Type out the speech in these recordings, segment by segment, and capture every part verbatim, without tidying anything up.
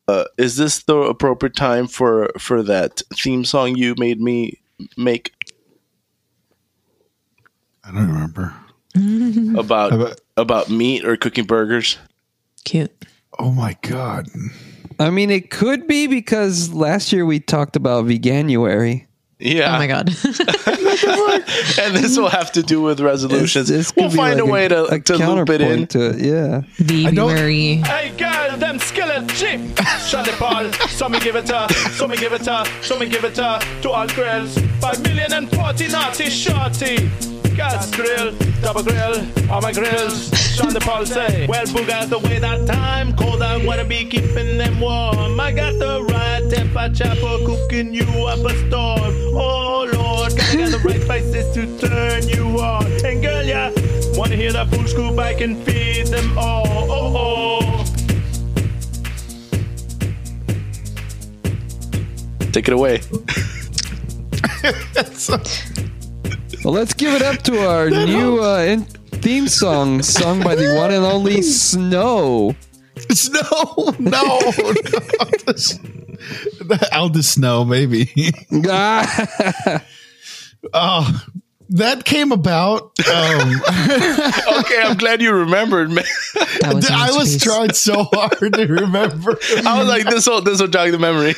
uh, is this the appropriate time for for that theme song you made me make? I don't remember. about, about about meat or cooking burgers. Cute. Oh my god. I mean, it could be because last year we talked about Veganuary. Yeah. Oh my god. And this will have to do with resolutions. This- this we'll could be find like a way to, a to loop it in. counterpoint to it, yeah. Veganuary. Hey girl, them skillet chip. Shut the ball. So me give it to, so me give it to, so me give it to, to all grills. Five million and forty naughty shorty. Gas grill, double grill, all my grills. Sean the Paul say, well, booga the way that time cold. I wanna be keeping them warm. I got the right temperature for cooking you up a storm. Oh Lord, gotta get the right spices to turn you on. And girl, yeah, wanna hear that full scoop? I can feed them all. Oh oh. Take it away. Well, let's give it up to our new uh, in- theme song, sung by the one and only Snow. Snow, no, no. Aldous Snow, maybe. Oh, that came about. Um, Okay, I'm glad you remembered, man. That was a I was masterpiece. trying so hard to remember. I was like, this will this will jog the memory.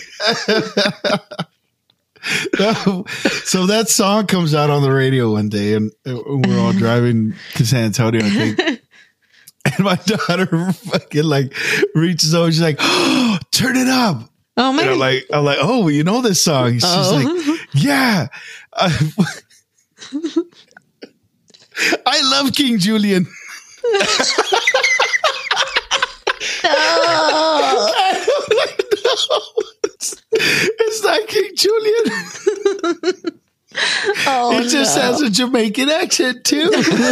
No. So that song comes out on the radio one day, and we're all driving to San Antonio, I think. And my daughter fucking like reaches over, she's like, oh, turn it up. Oh my And I'm like, I'm like, oh, you know this song? She's Oh. like, yeah. I, I love King Julian. I'm like, no, it's, it's not King Julian. Oh, It just no. has a Jamaican accent too.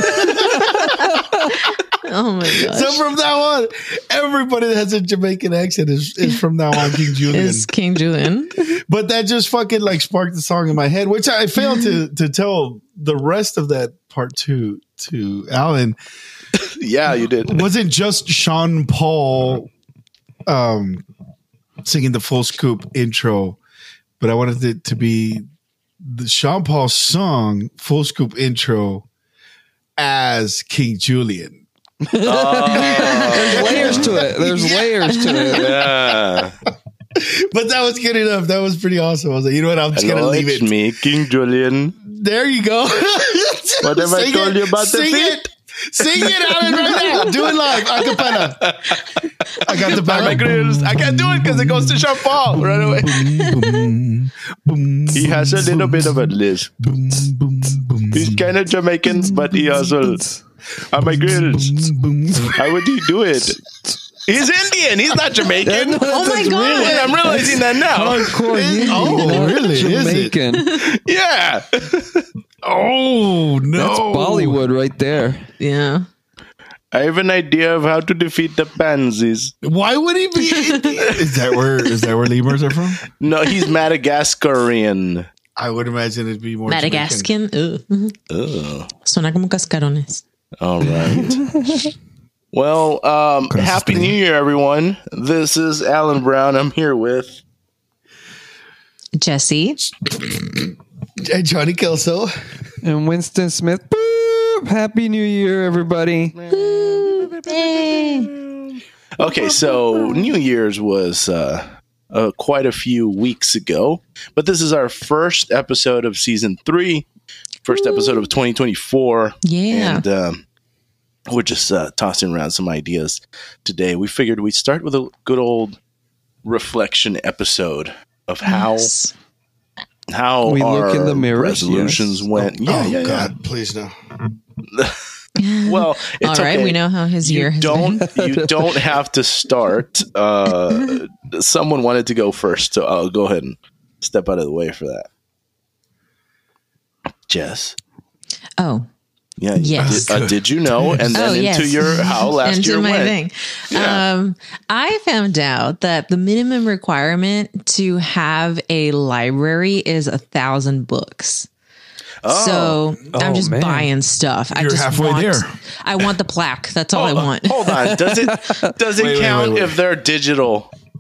Oh my gosh. So from now on, everybody that has a Jamaican accent is, is from now on King Julian. Is King Julian. But that just fucking like sparked the song in my head, which I failed to to tell the rest of that part to to Alan. Yeah, you did. Wasn't just Sean Paul um singing the Full Scoop intro, but I wanted it to be the Sean Paul song Full Scoop intro as King Julian. There's layers to it. There's layers to it. Yeah. But that was good enough. That was pretty awesome. I was like, you know what? I'm just Hello, gonna leave it's it. me, King Julian. There you go. What have I Sing told it. you about the Sing feet? it. Sing it, Alan, right now. Do it live. Acapella. I got the By my back. grills. I can't do it because it goes to Sean Paul right away. Boom, boom, He has a little bit of a lisp. boom, boom, boom, He's kind of Jamaican, but he also on my grills. boom. How would he do it? He's Indian. He's not Jamaican. Oh my God. Wait, I'm realizing that now. Hardcore Indian, Oh, not really? Is it? Jamaican. Yeah. Oh no, That's Bollywood right there. Yeah. I have an idea of how to defeat the pansies. Why would he be Indian? Is that where is that where lemurs are from? No, he's Madagascarian. I would imagine it'd be more Jamaican. Madagascan. Ugh. Ugh. Suena como cascarones. All right. Well, um, Gracias, Happy Benny. New Year, everyone. This is Alan Brown. I'm here with Jesse. Hey, Johnny Kelso. And Winston Smith. Boop! Happy New Year, everybody. Hey. Okay, so New Year's was uh, uh, quite a few weeks ago, but this is our first episode of season three, first episode of twenty twenty-four. Yeah. And um, we're just uh, tossing around some ideas today. We figured we'd start with a good old reflection episode of how Yes. how We our look in the mirror, resolutions yes. went. Yeah, oh yeah, yeah. God, please no. Well, it's All right. okay. We know how his year You has don't. been. You don't have to start. Uh, someone wanted to go first, so I'll go ahead and step out of the way for that. Jess, Oh. yeah, Yes. Did, uh, did you know? And then Oh, into yes. your how last Into year my went. thing. Yeah. Um, I found out that the minimum requirement to have a library is a thousand books. So I'm Oh, just man. buying stuff. I You're just halfway want, there. I want the plaque. That's all I Hold on, want. Hold on. Does it does it Wait, wait, count wait, wait. if they're digital?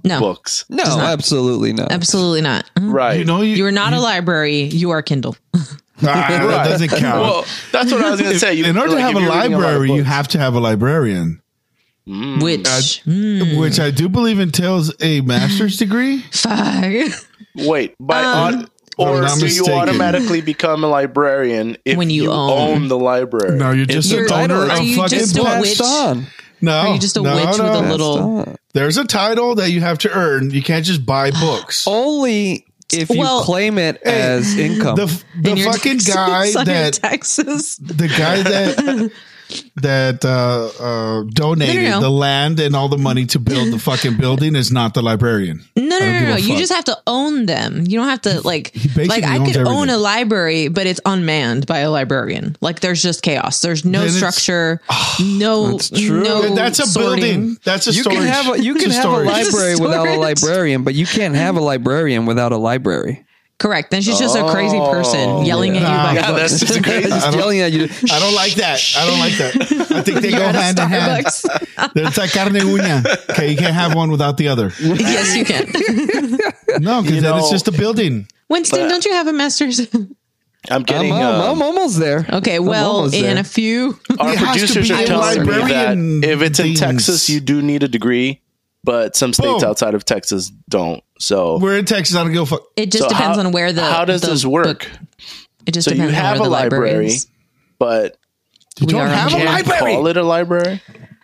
No. books. No, Does not. absolutely not. Absolutely not. Mhm. Right. You know, you, You are not a library. You are Kindle. Ah, that doesn't count. Well, that's what I was going to say. You, in order to like, have if a you're reading lot of library, you books. have to have a librarian, Which I- which I do believe entails a master's degree. fuck. Wait, by Um, on, or I'm not do you mistaken. automatically become a librarian if When you own. the library? No, you're just You're- an owner are of you fucking just a books. witch? on. No, Are you just a no, witch no. with a little? There's a title that you have to earn. You can't just buy books. Only if you Well- claim it as income. The the in your fucking taxes, guy on your that taxes. the guy that that uh, uh, donated No, no, no. the land and all the money to build the fucking building is not the librarian. No, no, I don't no, give no. a You fuck. just have to own them. You don't have to like basically like I owns could own everything. a library, but it's unmanned by a librarian. Like there's just chaos. There's no Then it's- structure. No, That's true. no. That's a sorting. building. That's a you storage. can have a, you It's can have a storage. library without a storage. librarian, but you can't have a librarian without a library. Correct. Then she's just a crazy person yelling at you Nah. by Yeah, books. that's just crazy. Just don't- yelling at you. I don't like that. I don't like that. I think they You're go at a hand in hand. Starbucks. There's like carne uña. Okay, you can't have one without the other. Yes, you can. No, because You then it's know- just a building. Winston, But- don't you have a master's? I'm I'm, getting. I'm, um, I'm almost there. Okay, I'm well, almost in there. a few. our It has to producers be are a telling me that librarian if it's in things. Texas, you do need a degree, but some states Boom. outside of Texas don't. So, We're in Texas. I don't give a fuck. It just so depends how, on where the. How does the this work? book- It just So you depends on have where a the library library, is. but You We don't are have a on can't library. call it a library.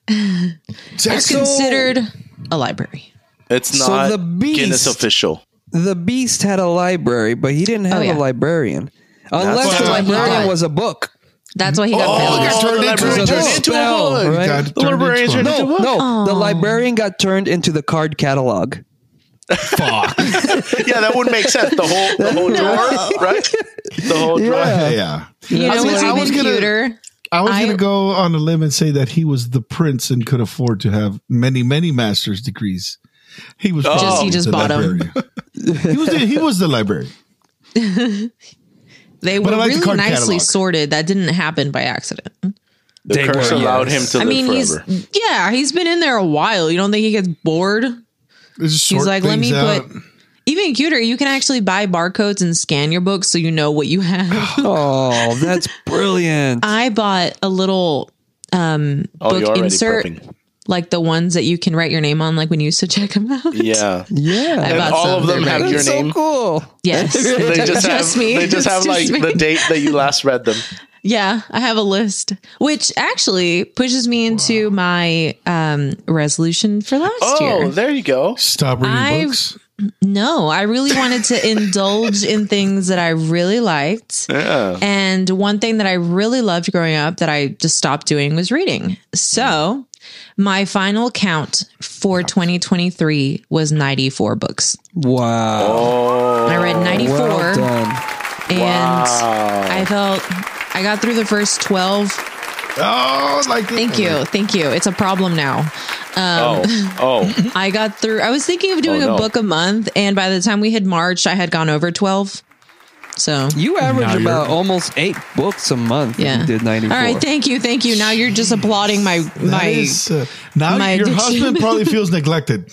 It's Texas. considered a library. It's So not the beast- Guinness official. The Beast had a library, but he didn't have Oh, yeah. a librarian. Unless That's the why he librarian got- was a book. That's why he got Oh, failed. it got turned the into librarian a turned book. into a Spell, book. right? Got The turned librarian into a turned book. into a book. No, the librarian got turned into the card catalog. Fuck. Yeah, that would make sense. The whole the whole drawer, right? The whole drawer. Yeah. Yeah. You I know was- what's I was even gonna- cuter? I was I- going to go on a limb and say that he was the prince and could afford to have many, many master's degrees. He was Just- probably he just the bought 'em. librarian. he was the, he was the librarian. They But were I like the really card nicely catalog. sorted. That didn't happen by accident. The They curse were, allowed him yes. to I live mean, forever. he's yeah, he's been in there a while. You don't think he gets bored? Just He's sort like, let things me out. put. Even cuter, you can actually buy barcodes and scan your books so you know what you have. Oh, that's brilliant. I bought a little um, Oh, you're book already insert, prepping. like the ones that you can write your name on, like when you used to check them out. Yeah. yeah. I And bought all some. of them They're have very- your That's name. so cool. Yes, They just, Just have me. they just have It's like just me. the date that you last read them. Yeah, I have a list, which actually pushes me into my um, resolution for last Oh, year. there you go. Stop reading I've- books. No, I really wanted to indulge in things that I really liked. Yeah. And one thing that I really loved growing up that I just stopped doing was reading. So my final count for twenty twenty-three was ninety-four books. Wow. Oh, I read ninety-four Well done. and wow. I felt I got through the first twelve. Oh, like Thank you. Thank you. It's a problem now. oh, oh. I got through, I was thinking of doing Oh, no. a book a month. And by the time we had marched, I had gone over twelve. So You average Now you're- about almost eight books a month. if yeah. You did ninety-four. All right. Thank you. Thank you. Now you're just applauding my, That my, is, uh, now my your addiction. husband probably feels neglected.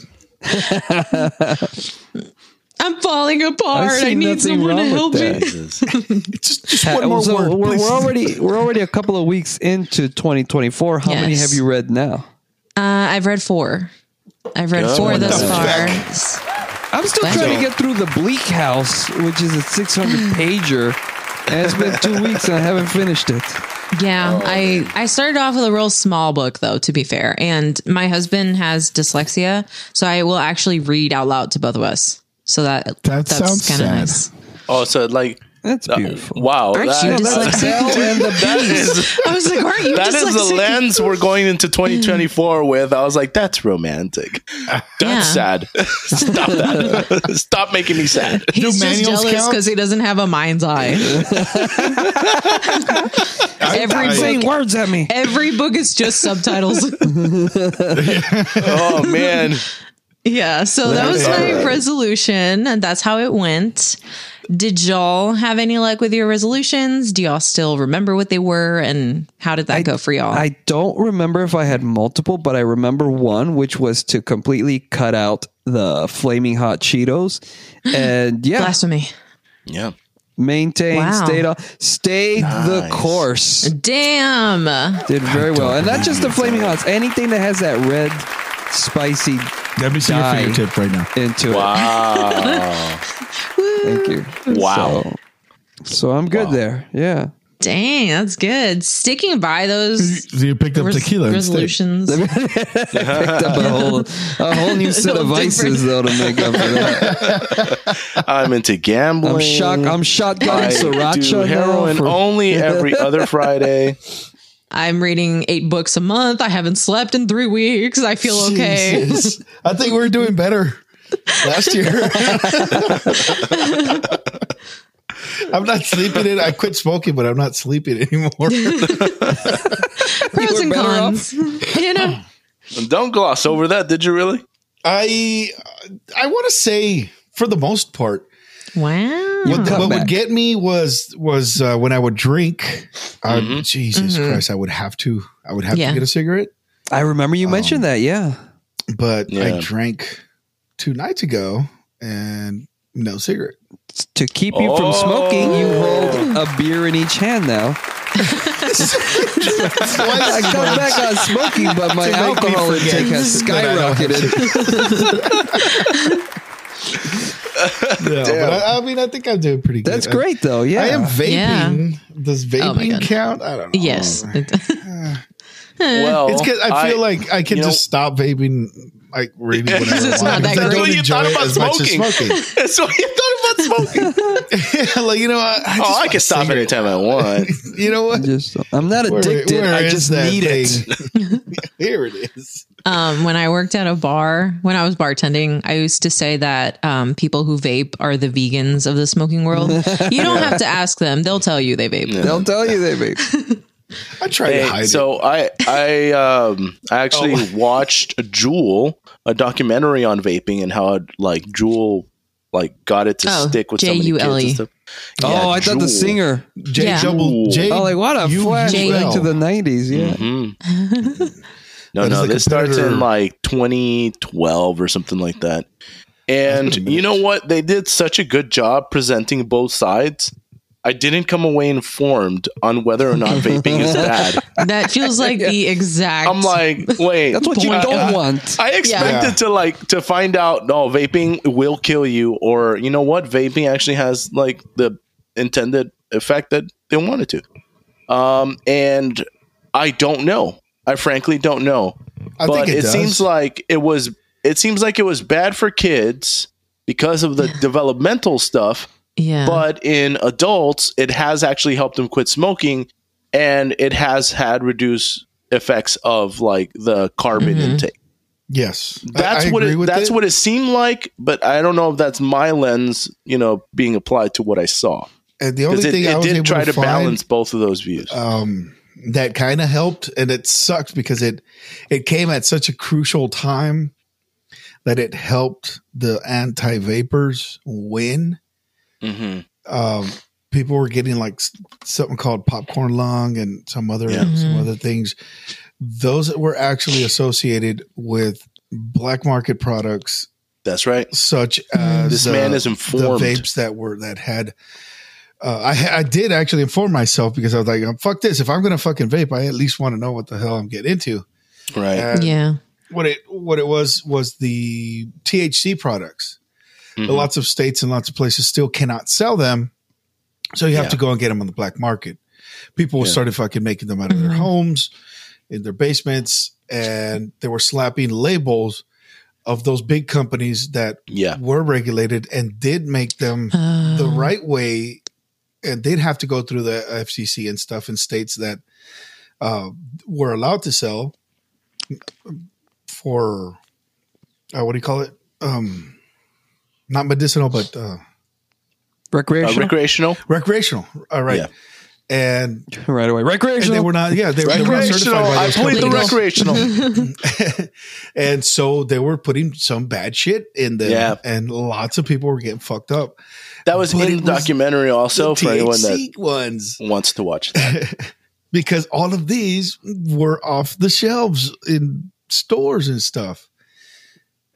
I'm falling I apart. see I, need nothing someone to wrong help with me. that. It's just, just Ha- one more so word. we're, please. we're already we're already a couple of weeks into twenty twenty-four. How many Yes. have you read now? Uh, I've read four. I've read Good. four What thus the far. I'm still Thank trying you. to get through the Bleak House, which is a six hundred pager, and it's been two weeks and I haven't finished it. Yeah, I I started off with a real small book though, to be fair. And my husband has dyslexia, so I will actually read out loud to both of us. So that That that's sounds kind of sad. nice. Oh, so like, That's uh, beautiful. wow. Aren't that- you No, that's dyslexic? Belle and the that Beast. is I was like, aren't you that is dyslexic? the lens we're going into twenty twenty-four with. I was like, that's romantic. That's Yeah. sad. Stop that. Stop making me sad. He's Do just manuals jealous count? because he doesn't have a mind's eye. every Saying book, words at me. every book is just subtitles. Oh man. Yeah, so that was my resolution, and that's how it went. Did y'all have any luck with your resolutions? Do y'all still remember what they were, and how did that go for y'all? I don't remember if I had multiple, but I remember one, which was to completely cut out the flaming hot Cheetos, and yeah, Blasphemy. Yeah. maintained, Wow. stayed on, stayed the Nice. course. Damn. Did very well, and not just the flaming hots. Anything that has that red, spicy Let me see your Die. fingertip right now. into Wow. it. Thank you. Wow. So, so I'm good Wow. there. Yeah. Dang, that's good. Sticking by those So you picked up res- tequila instead. resolutions. Picked up a whole, a whole new set of No vices though to make up for that. I'm into gambling. I'm shock. I'm shotgunning I sriracha do now heroin for- only every other Friday. I'm reading eight books a month. I haven't slept in three weeks. I feel okay. Jesus. I think we were doing better last year. I'm not sleeping in. I quit smoking, but I'm not sleeping anymore. Pros and better cons. You know. Don't gloss over that. Did you really? I I want to say, for the most part, Wow. what, cut what back. would get me was was uh, when I would drink. Uh, Jesus Christ, I would have to. I would have Yeah. to get a cigarette. I remember you mentioned that. Yeah. But Yeah. I drank two nights ago and no cigarette. To keep you from smoking, you hold a beer in each hand now. I cut back on smoking, but my To make me alcohol forget intake has that I don't have skyrocketed. No, but I, I mean, I think I'm doing pretty good. That's I- great, though. Yeah. I am vaping. Does Oh my vaping God. count? I don't know. Yes. Well, It's because I feel like I can you know- just stop vaping like really whenever I It's want. not that because I great. don't That's what you enjoy thought it about as much as smoking. smoking. That's what you thought about smoking. Like, you know, I, I just Oh, I want can stop cigarette. anytime I want. You know what? Just, I'm not Where- addicted. where I is just that need it. thing? Here it is. Um, when I worked at a bar, when I was bartending, I used to say that um, people who vape are the vegans of the smoking world. You don't have to ask them; they'll tell you they vape. They'll tell you they vape. I try to Hey, hide so I I um I actually Oh. watched Juul, a documentary on vaping and how it, like Juul like got it to Oh, stick with so many J U kids L E. and stuff. Oh, Yeah, I thought the Juul. singer. it. J Yeah. double J. Oh, like what a U- flash U- back L. to the nineties. Yeah. Mhm. No, That is no, the this starts competitor. in like twenty twelve or something like that. And you know what? They did such a good job presenting both sides. I didn't come away informed on whether or not vaping is bad. That feels like the exact. I'm like, wait, That's what you I- don't I- want. I expected Yeah. to like to find out. No, vaping will kill you, or you know what? Vaping actually has like the intended effect that they wanted to. Um, and I don't know. I frankly don't know. I but think it, it does. seems like it was. It seems like it was bad for kids because of the developmental stuff. yeah. But in adults, it has actually helped them quit smoking, and it has had reduced effects of like the carbon Mm-hmm. intake. yes. I- That's I what agree it, with that's what it seemed like, but I don't know if that's my lens, you know, being applied to what I saw. And the only Because it, thing I it was did able try to, to, find, balance both of those views. um, that kind of helped, and it sucks because it it came at such a crucial time that it helped the anti vapors win. hmm Um, people were getting like s- something called popcorn lung and some other Yeah. some other things. Those were actually associated with black market products, That's right. such as This the- man is informed. The vapes that were that had. Uh, I ha- I did actually inform myself because I was like, "Fuck this! If I'm gonna fucking vape, I at least want to know what the hell I'm getting into." Right. And yeah. what it what it was was the T H C products. Mhm. Lots of states and lots of places still cannot sell them, so you have Yeah. to go and get them on the black market. People Yeah. started fucking making them out of their homes, in their basements, and they were slapping labels of those big companies that Yeah. were regulated and did make them Uh, the right way, and they'd have to go through the F C C and stuff in states that uh, were allowed to sell for uh, what do you call it? Um, not medicinal, but uh, Uh, Recreational. recreational. recreational. All right, Yeah. and, right away. and Recreational. they were not. Yeah, they, they were not Recreational. certified by I those plead the companies. recreational. And so they were putting some bad shit in them, Yeah. and lots of people were getting fucked up. That was But in it the was documentary also The for anyone that T H C ones. wants to watch that. Because all of these were off the shelves in stores and stuff.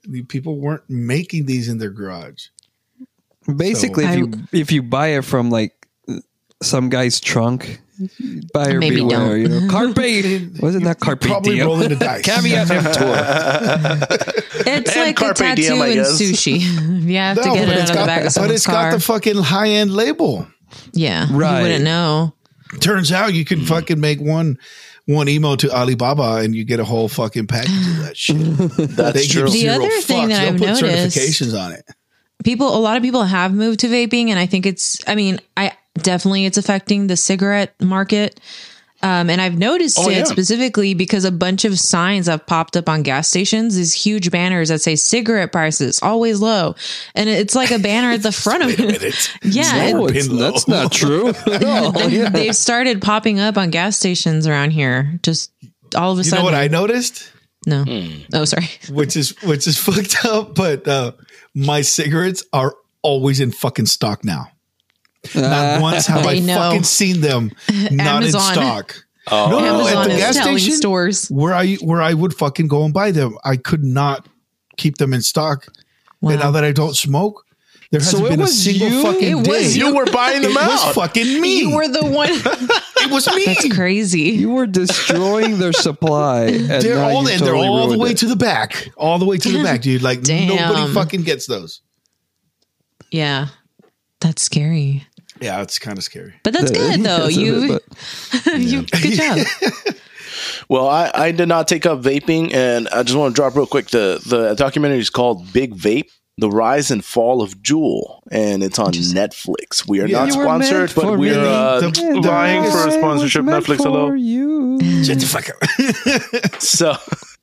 The people weren't making these in their garage. Basically, So- if you if you buy it from like some guy's trunk, buyer Maybe beware. don't. You know, carpe wasn't that carpe Probably diem? rolling the dice. Caveat emptor. It's And like a carpe tattoo diem, I in guess. sushi. You have to No, get but it it's out of the got, back of but someone's it's car. got the fucking high end label. yeah, Right. You wouldn't know. Turns out you can fucking make one one emo to Alibaba and you get a whole fucking package of that shit. That's They true. give The zero other thing fucks. that They'll I've put noticed- certifications on it. People, a lot of people have moved to vaping, and I think it's. I mean, I definitely it's affecting the cigarette market. Um, and I've noticed Oh, it yeah. specifically because a bunch of signs have popped up on gas stations, these huge banners that say cigarette prices always low. And it's like a banner at the front of it. Yeah. No, it- it's, Pin low. that's not true. at all. they, Yeah. They've started popping up on gas stations around here. Just all of a You sudden. know what I noticed? no. Oh, sorry. Which is which is fucked up, but uh, my cigarettes are always in fucking stock now. Not once have I They know. fucking seen them not Amazon. in stock. Oh, No, no, Amazon at the is gas telling station stores. where I where I would fucking go and buy them, I could not keep them in stock. Wow. And now that I don't smoke, there hasn't So it been a was single you? fucking It day. was you were buying them it was out. fucking me. You were the one. it was me. That's crazy. You were destroying their supply. And They're now all you and totally they're all the ruined way it. to the back, all the way to the back, dude. Like Damn. nobody fucking gets those. Yeah. That's scary. Yeah, it's kind of scary. But that's Yeah, good though. that's a You, bit, but- you good job. Well, I, I did not take up vaping, and I just want to drop real quick. The the documentary is called Big Vape: The Rise and Fall of Juul, and it's on Netflix. We are Yeah. not You were sponsored, meant but for we're me. uh, The- the vying biggest- for a sponsorship. It was Netflix, meant hello. for you. Shut the fuck up. So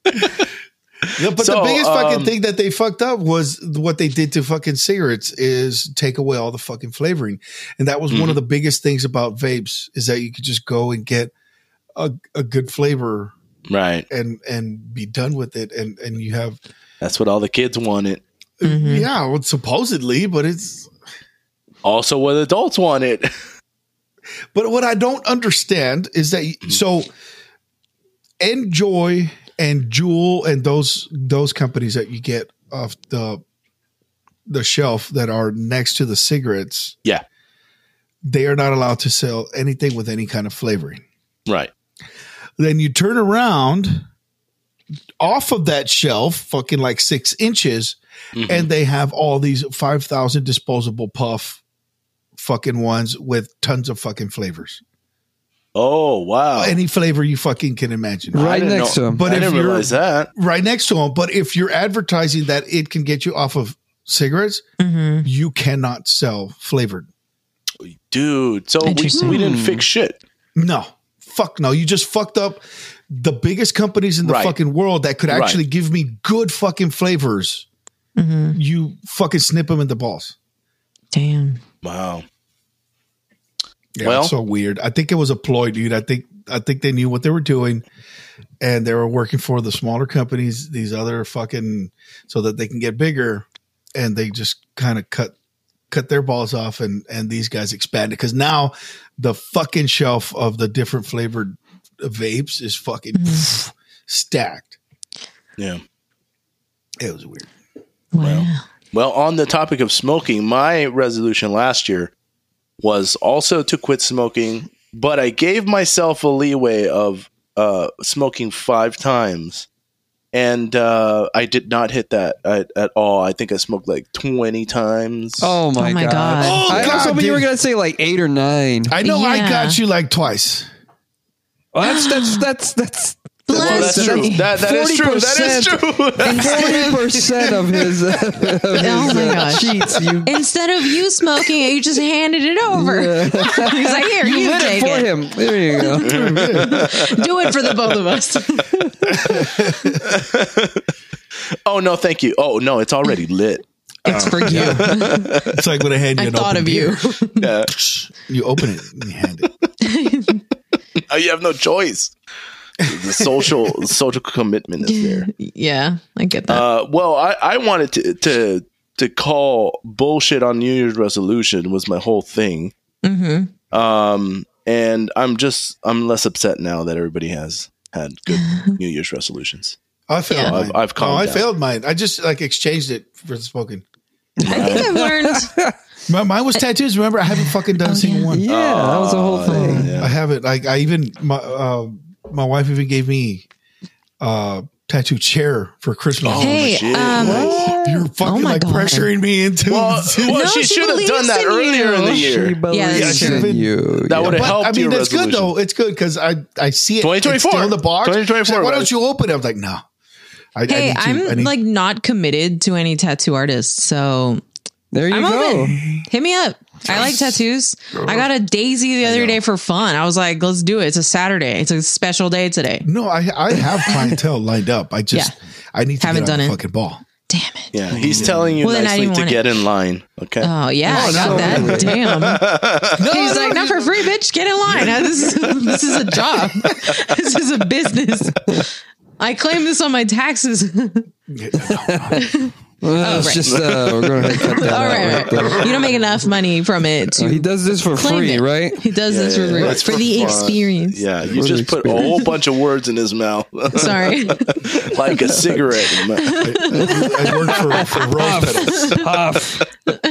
Yeah, but So, the biggest fucking um, thing that they fucked up was what they did to fucking cigarettes is take away all the fucking flavoring. And that was one of the biggest things about vapes is that you could just go and get a, a good flavor right, and and be done with it. And and you have that's what all the kids wanted. yeah, well, supposedly, but it's Also, what adults wanted. but what I don't understand is that so Enjoy and Juul and those those companies that you get off the the shelf that are next to the cigarettes, Yeah, they are not allowed to sell anything with any kind of flavoring. right. Then you turn around off of that shelf, fucking like six inches, and they have all these five thousand disposable puff fucking ones with tons of fucking flavors. Oh wow! Any flavor you fucking can imagine. I Right didn't next know- to him. But I if didn't you're- realize that. Right next to them. But if you're advertising that it can get you off of cigarettes, you cannot sell flavored. Dude, so we, Interesting. we didn't fix shit. No. Fuck no. You just fucked up the biggest companies in the Right. fucking world that could Right. actually give me good fucking flavors. You fucking snip them in the balls. Damn. Wow. Yeah, Well- it's so weird. I think it was a ploy, dude. I think I think they knew what they were doing, and they were working for the smaller companies, these other fucking, so that they can get bigger, and they just kind of cut cut their balls off, and and these guys expanded because now the fucking shelf of the different flavored vapes is fucking stacked. Yeah. It was weird. Wow. Well, on the topic of smoking, my resolution last year was also to quit smoking, but I gave myself a leeway of uh, smoking five times, and uh, I did not hit that at, at all. I think I smoked like twenty times. Oh my, Oh my god! God. Oh, I was God, hoping you were dude. gonna say like eight or nine. I know I Yeah. got you like twice. Well, that's that's that's that's Well, that's true. That, that is true. That is true. forty percent of his, uh, of his Oh my uh, gosh. sheets. You, Instead of you smoking it, you just handed it over. He's like, here, you, you lit take it for it. him. There you go. Do it for the both of us. Oh no, thank you. Oh no, it's already lit. It's for you. It's like when I hand you I an thought open of you. beer. Yeah. You open it and you hand it. Oh, you have no choice. The social social commitment is there. Yeah, I get that. Uh, well, I, I wanted to, to to call bullshit on New Year's resolution was my whole thing. Mm-hmm. Um, and I'm just I'm less upset now that everybody has had good New Year's resolutions. I failed Yeah. mine. I've- I've oh, calmed I down. failed mine. I just like exchanged it for the spoken. I think I've learned. My, mine was tattoos. Remember, I haven't fucking done a single one. Yeah, that was the whole thing. yeah. I haven't. Like I even my uh, my wife even gave me a tattoo chair for Christmas. Oh, Hey, shit. um, You're fucking Oh my like God. pressuring me into. Well, well No, she she should have done believes that in earlier in the you. year. She believes Yeah, in should've- you. That Yeah. would've But helped I mean, your that's good resolution. though. It's good because I I see it. twenty It's twenty-four, still in the box. twenty twenty-four, She's like, why guys. don't you open it? I was like, no. I, I Hey, need to. I I'm need, like not committed to any tattoo artists, so There you I'm go. open. Hit me up. I like tattoos. I got a daisy the other day for fun. I was like, let's do it. It's a Saturday. It's a special day today. no, I I have clientele lined up. I just Yeah. I need to Haven't get on done the it. fucking ball. Damn it. Yeah, he's telling you Well, then I nicely didn't to want it. get in line. Okay. Oh yeah, I got so that. good. Damn. He's like, not for free, bitch. Get in line. This is this is a job. This is a business. I claim this on my taxes. Well, it's right. just uh, we're going to cut that All out right, right right. there. You don't make enough money from it to He does this for claim free, it. right? He does this for, free. That's for the fun. experience. Yeah, you For the just put a whole bunch of words in his mouth, Sorry. like a cigarette. I work for, for rose petals. Puff.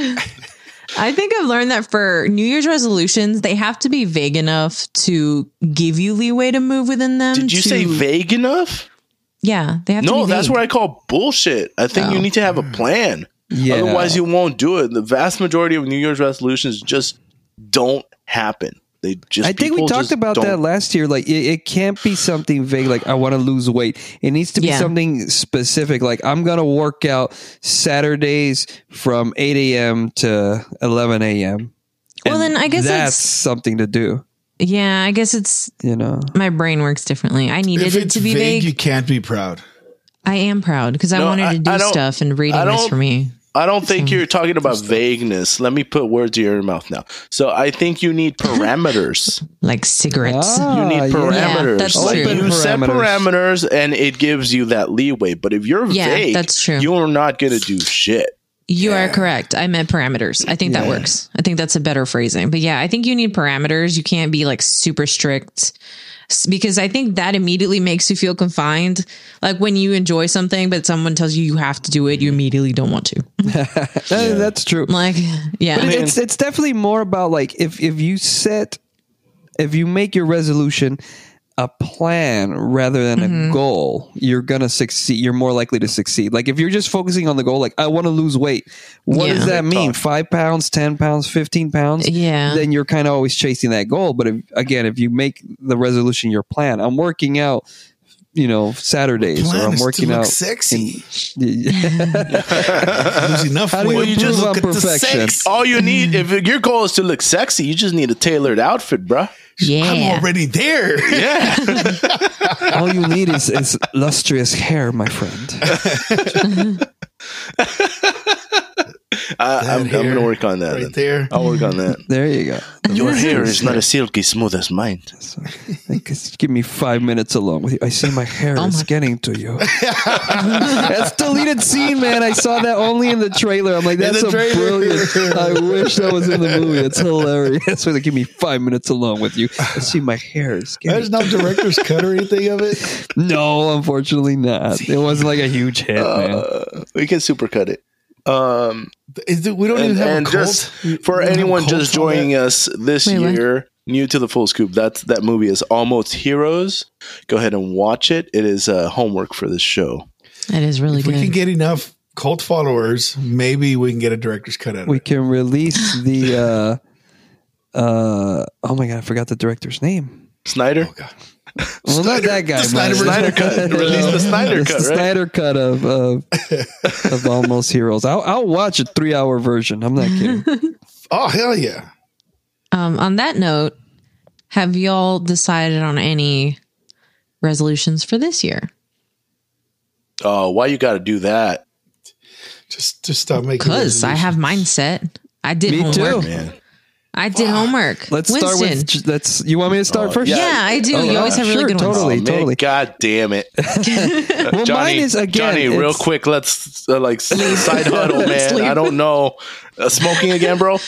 I think I've learned that for New Year's resolutions, they have to be vague enough to give you leeway to move within them. Did you to- say vague enough? Yeah, they have to be No, vague. that's what I call bullshit. I think you Oh. need to have a plan. Yeah. Otherwise, you won't do it. The vast majority of New Year's resolutions just don't happen. They just. I think we people talked just about don't- that last year. Like, it, it can't be something vague, like, I want to lose weight. It needs to be Yeah. something specific. Like, I'm going to work out Saturdays from eight a.m. to eleven a.m. Well, And then I guess that's it's- something to do, Yeah, I guess it's you know? my brain works differently. I needed If it it's to be vague, vague. you can't be proud. I am proud because I No, wanted I- to do I don't- stuff, and reading I was don't- for me. I don't think you're talking about vagueness. Let me put words in your mouth now. So I think you need parameters. Like cigarettes. Ah, You need yeah. parameters. Yeah, that's like true. you set Parameters. parameters and it gives you that leeway. But if you're Yeah, vague, that's true. you are not going to do shit. You are correct. I meant parameters. I think that works. I think that's a better phrasing. But yeah, I think you need parameters. You can't be like super strict S- because I think that immediately makes you feel confined. Like when you enjoy something, but someone tells you you have to do it, you immediately don't want to. That- That's true. Like, yeah. But it's it's definitely more about like if if you set if you make your resolution a plan rather than Mm-hmm. a goal, you're gonna succeed. You're more likely to succeed. Like if you're just focusing on the goal, like I want to lose weight. What Yeah. does that mean? Five pounds, ten pounds, fifteen pounds? Yeah. Then you're kind of always chasing that goal. But if, again, if you make the resolution your plan, I'm working out, you know, Saturdays, Plan or I'm is to working look out. sexy. in- Lose enough How do you weight. improve Look on at the perfection? sex. All you need, if your goal is to look sexy, you just need a tailored outfit, bruh. yeah. I'm already there. Yeah. All you need is, is lustrous hair, my friend. I, I'm, I'm hair going to work on that. right then. there. I'll work on that. There you go. Your hair is not as silky smooth as mine. So, just give me five minutes alone with you. I see my hair Oh is my- getting to you. That's deleted scene, man. I saw that only in the trailer. I'm like, that's the a trailer. brilliant. I wish that was in the movie. It's hilarious. So they give me five minutes alone with you. I see my hair is There's getting. no director's cut or anything of it. No, unfortunately not. It wasn't like a huge hit, man. Uh, we can supercut it. Um, Is it, we don't even and, have and a cult. just We- for we don't have anyone cults just on that? joining us this Wait, what? year, new to the Full Scoop, that's that movie is Almost Heroes. Go ahead and watch it. It is uh, homework for this show. That is really If we good. can get enough cult followers, maybe we can get a director's cut out of We it. can release the. Uh, uh, oh my god, I forgot the director's name. Snyder. Oh, God. Well, not that guy. the man. Snyderverse. Snyder cut. Release the Snyder It's cut, the right? Snyder cut of of, of Almost Heroes. I'll, I'll watch a three hour version. I'm not kidding. Oh, hell yeah. Um, on that note, have y'all decided on any resolutions for this year? Oh, why you got to do that, Just, just stop making Because I resolutions. have mine set. I did Me homework. too. man? I did homework. Let's Winston. start with. Let's. You want me to start Oh, first? Yeah, Yeah. I do. Oh, you always yeah, have really sure, good ones. totally. Oh, man, God damn it. Well, Johnny, mine is again. Johnny, real it's- quick, let's uh, like side huddle, man. Sleep. I don't know. Uh, smoking again, bro? Are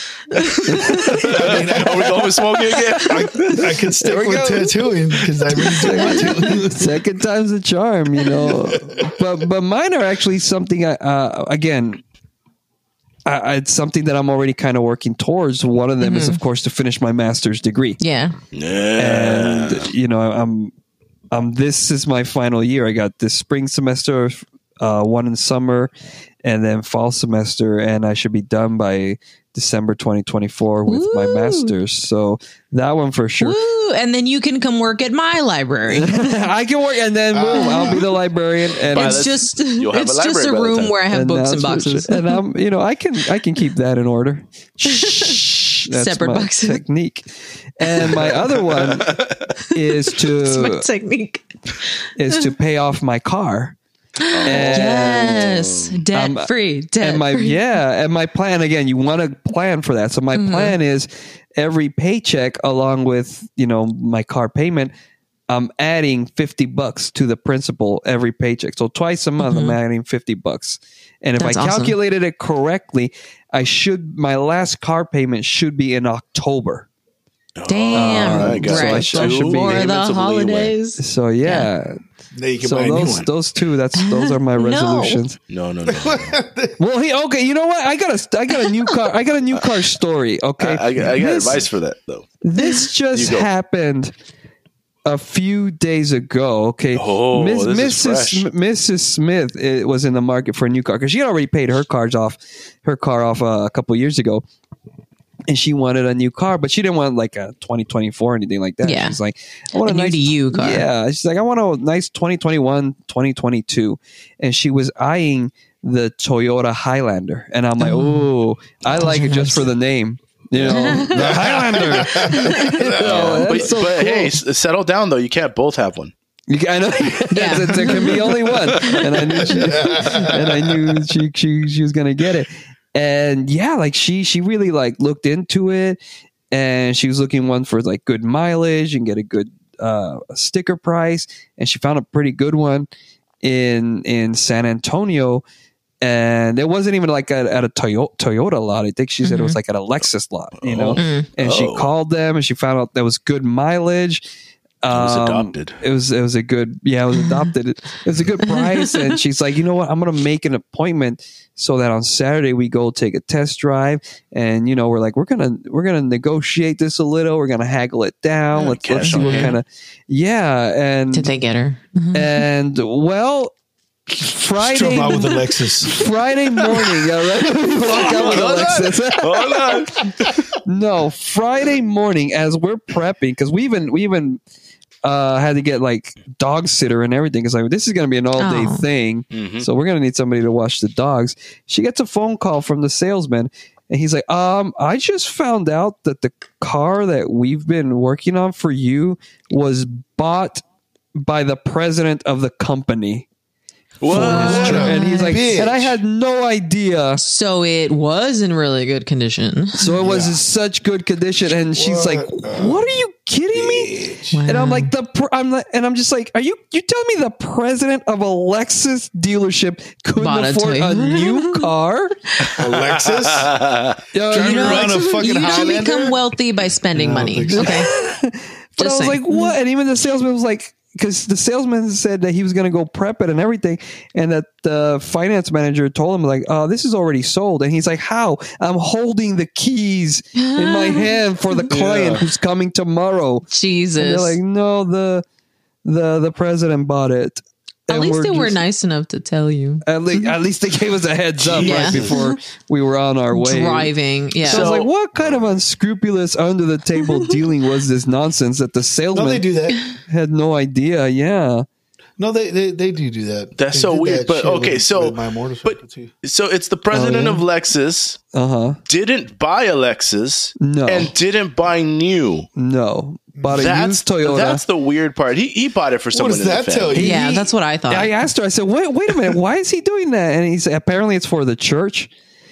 we going with smoking again? I, I could stick we with go. tattooing because I really do want to. Second time's a charm, you know. But but mine are actually something. I, uh, again, I, I- it's something that I'm already kind of working towards. One of them is, of course, to finish my master's degree. Yeah. Yeah. And you know, I'm um this is my final year. I got this spring semester, uh, one in summer, and then fall semester, and I should be done by December twenty twenty-four with my Woo. master's. So that one for sure. Woo! And then you can come work at my library. I can work, and then boom, I'll be the librarian. And By It's the- just you'll have it's a just a library by the room time. where I have books and that's for boxes. sure. And I'm, you know, I can I can keep that in order. Shh, that's Separate my boxes. technique. And my other one is It's my to technique. is to pay off my car. And, Yes. Debt Um, free. Debt and my free. yeah, and my plan again. You want to plan for that. So my plan is every paycheck, along with you know my car payment, I'm adding fifty bucks to the principal every paycheck. So twice a month, I'm adding fifty bucks. And if That's I awesome. calculated it correctly, I should my last car payment should be in October. Damn. All right, guys. right. So I sh- I should be- For the Payments of leeway. holidays. So yeah, Now you can so buy a new those one. those two that's those are my No. resolutions. No, no, no. no. Well, he okay. You know what? I got a I got a new car. I got a new car story. Okay, I, I, got- I got This- advice for that, though. This just You go. happened a few days ago. Okay, Oh, this is Missus fresh. Sm- Missus Smith uh, was in the market for a new car because she had already paid her cars off, her car off uh, a couple years ago, and she wanted a new car, but she didn't want like a twenty twenty-four or anything like that. Yeah. She's like, I want a, A new nice to you car. Yeah, she's like, I want a nice twenty twenty-one, twenty twenty-two, and she was eyeing the Toyota Highlander, and I'm like, oh, I like it just for the name. You know, the Highlander. You know, But, that's so but cool. hey, s- settle down, though. You can't both have one. You, I know Yeah. there can be only one, and I knew she, and I knew she, she she was gonna get it. And yeah, like she she really like looked into it, and she was looking one for like good mileage and get a good uh, sticker price, and she found a pretty good one in in San Antonio. And it wasn't even like at, at a Toyota, Toyota lot. I think she said it was like at a Lexus lot, you know. Mm. And she Oh. called them, and she found out there was good mileage. was Um, adopted. It was it was a good yeah. It was adopted. It was a good price, and she's like, you know what? I'm gonna make an appointment so that on Saturday we go take a test drive, and you know we're like we're gonna we're gonna negotiate this a little. We're gonna haggle it down. Yeah, let's let's cash see on what hand. kind of yeah. And Did they get her? and well, Friday Drove out with a Lexus. Friday morning, all right? Walk out with a Lexus. Hold on. No, Friday morning as we're prepping because we even we even uh, had to get like dog sitter and everything because like this is going to be an all day Oh. thing, Mhm. so we're going to need somebody to watch the dogs. She gets a phone call from the salesman, and he's like, "Um, I just found out that the car that we've been working on for you was bought by the president of the company." What? And he's like, Bitch. and I had no idea. So it was in really good condition. So it was in such good condition, and she's like, "What are you kidding me?" And I'm like, "The pr- I'm like, and I'm just like, are you you telling me the president of a Lexus dealership couldn't Bought a afford a, Toyota. new car?" A Lexus? Uh, Driving you know, around a fucking you don't Highlander? become wealthy by spending No, I money. don't think so. Okay. but I was Just like, saying. "What?" And even the salesman was like, because the salesman said that he was going to go prep it and everything, and that the finance manager told him like, "Oh, this is already sold." And he's like, "How? I'm holding the keys in my hand for the client Yeah. who's coming tomorrow." And Jesus. they're like, "No, the the the president bought it." At And least we're they were just- nice enough to tell you. At least, at least they gave us a heads up Yeah. right before we were on our way. Driving. Yeah. So, I was So- like, what kind of unscrupulous, under the table dealing was this nonsense that the No, salesman they do that. had no idea? Yeah. No, they they, they do do that. That's They so did weird, that but shit okay, with- so- with my motorcycle but- too. So it's the president Oh, yeah? of Lexus Uh huh. didn't buy a Lexus No. and didn't buy new. No. Bought a That's used Toyota. That's the weird part. He he bought it for someone. does in the that family. tell you? yeah, he- that's what I thought. I asked her, I said, wait, wait a minute. Why is he doing that? And he said, apparently it's for the church.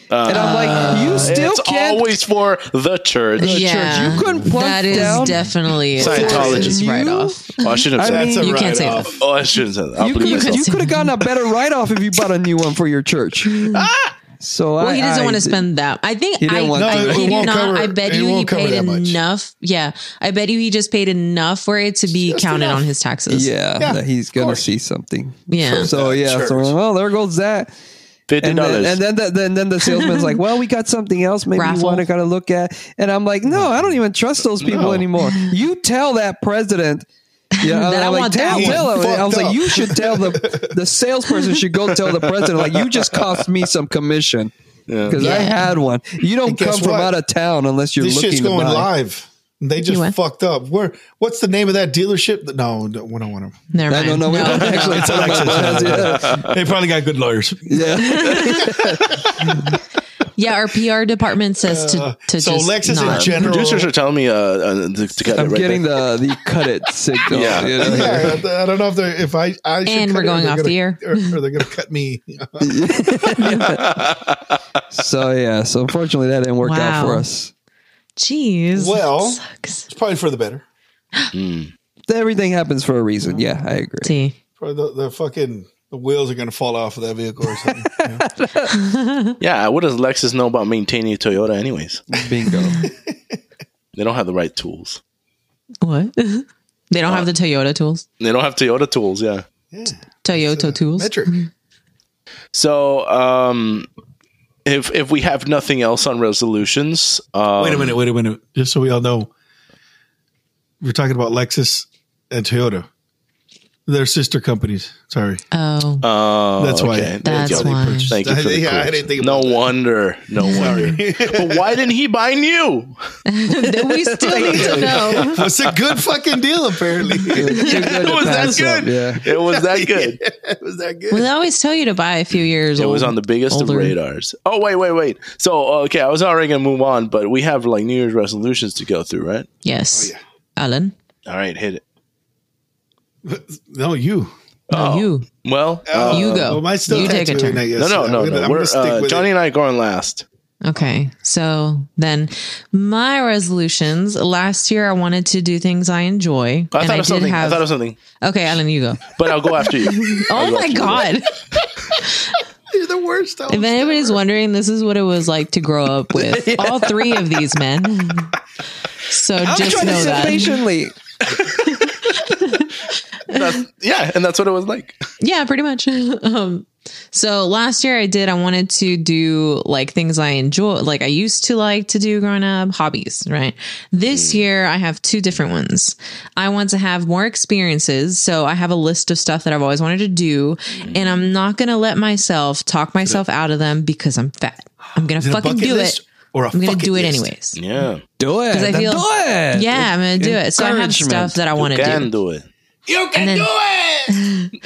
and I'm like, you still it's can't. always for the church. Yeah, You couldn't plunk that is down definitely a Scientology. taxes You- write-off. Oh, I shouldn't have I said mean, that. You can't say that. write-off. Oh, I shouldn't have said that. I'll You believe could, myself. you could have gotten a better write off if you bought a new one for your church. So Well, I, he doesn't I- want to spend that. I think He didn't I, want I to. No, it kid you won't not. cover- I bet it you he won't cover paid that much. enough. Yeah, I bet you he just paid enough for it to be Just counted enough. on his taxes. Yeah, Yeah, that he's of gonna course. see something. Yeah. So yeah, Church. so well, there goes that. Fifty And dollars. then, and then, the, then, then the salesman's like, "Well, we got something else. Maybe you Raffle. want to kind of look at." And I'm like, "No, I don't even trust those people No. anymore." You tell that president. Yeah, That I I'm like, want tell, that tell one. him. I was Fucked like, up. you should tell the the salesperson should go tell the president, like, you just cost me some commission because I Yeah. had one. You don't And come guess from what? out of town unless you're This looking shit's to going buy. live. They just You what? fucked up. Where? What's the name of that dealership? No, no, we don't want to. Never I mind. don't know. We No, don't no, no. actually talk about that. Yeah. They probably got good lawyers. Yeah. Yeah, our P R department says to to so just Lexus not. in general. Producers are telling me uh, uh to, to cut it I'm right getting there. the the cut it signal. Yeah. you know? Yeah, I don't know if they are if I I should And cut we're it or going they're off gonna- the air. or, or they're gonna cut me. So yeah. So unfortunately, that didn't work out Wow. for us. Jeez. Well, sucks. it's probably for the better. Everything happens for a reason. Yeah, I agree. See. Probably the, the fucking the wheels are gonna fall off of that vehicle or something. you know? Yeah, what does Lexus know about maintaining a Toyota anyways? Bingo. They don't have the right tools. What? They don't have the Toyota tools. They don't have Toyota tools, yeah. Yeah. Toyota tools. Metric. So, um if if we have nothing else on resolutions, um, Wait a minute. Wait a minute. Just so we all know, we're talking about Lexus and Toyota. They're sister companies. Sorry. Oh, Uh, That's why. okay. That's Thank you. why. Thank you for the Yeah, I correction. didn't think No about that. wonder. No wonder. But why didn't he buy new? we still need to know. It's a good fucking deal, apparently. Too good It to was that pass up, good. Yeah. It was that good. It was that good. Well, they always tell you to buy a few years It old. was on the biggest older. of radars. Oh, wait, wait, wait. So, okay, I was already going to move on, but we have like New Year's resolutions to go through, right? Yes. Oh, yeah. Alan. All right, hit it. No, you. No, you. Well, uh, You go. Well, mine's still You take a tattooing, turn. I guess. no, no, I'm no, gonna- no. I'm gonna We're, stick uh, with Johnny it. and I are going last. Okay. So then my resolutions last year, I wanted to do things I enjoy. I and thought I of did something. I have. thought of something, Okay, Alan, you go. but I'll go after you. Oh I'll go my after you. God. You're the worst. If anybody's wondering, this is what it was like to grow up with all three of these men. So I'm just trying to know sit that. patiently. That's, yeah, and that's what it was like. Yeah, pretty much. um, so last year I did, I wanted to do like things I enjoy, like I used to like to do growing up, hobbies, right? This year I have two different ones. I want to have more experiences. So I have a list of stuff that I've always wanted to do, and I'm not going to let myself talk myself out of them because I'm fat. I'm going Is to it a fucking bucket do list it. or a I'm going to fucking do it list? anyways. Yeah, Do it. 'Cause I Then feel- do it. Yeah, I'm going to do it. So I have Encouragement. stuff that I want you to can do. do it. You can And then- do it.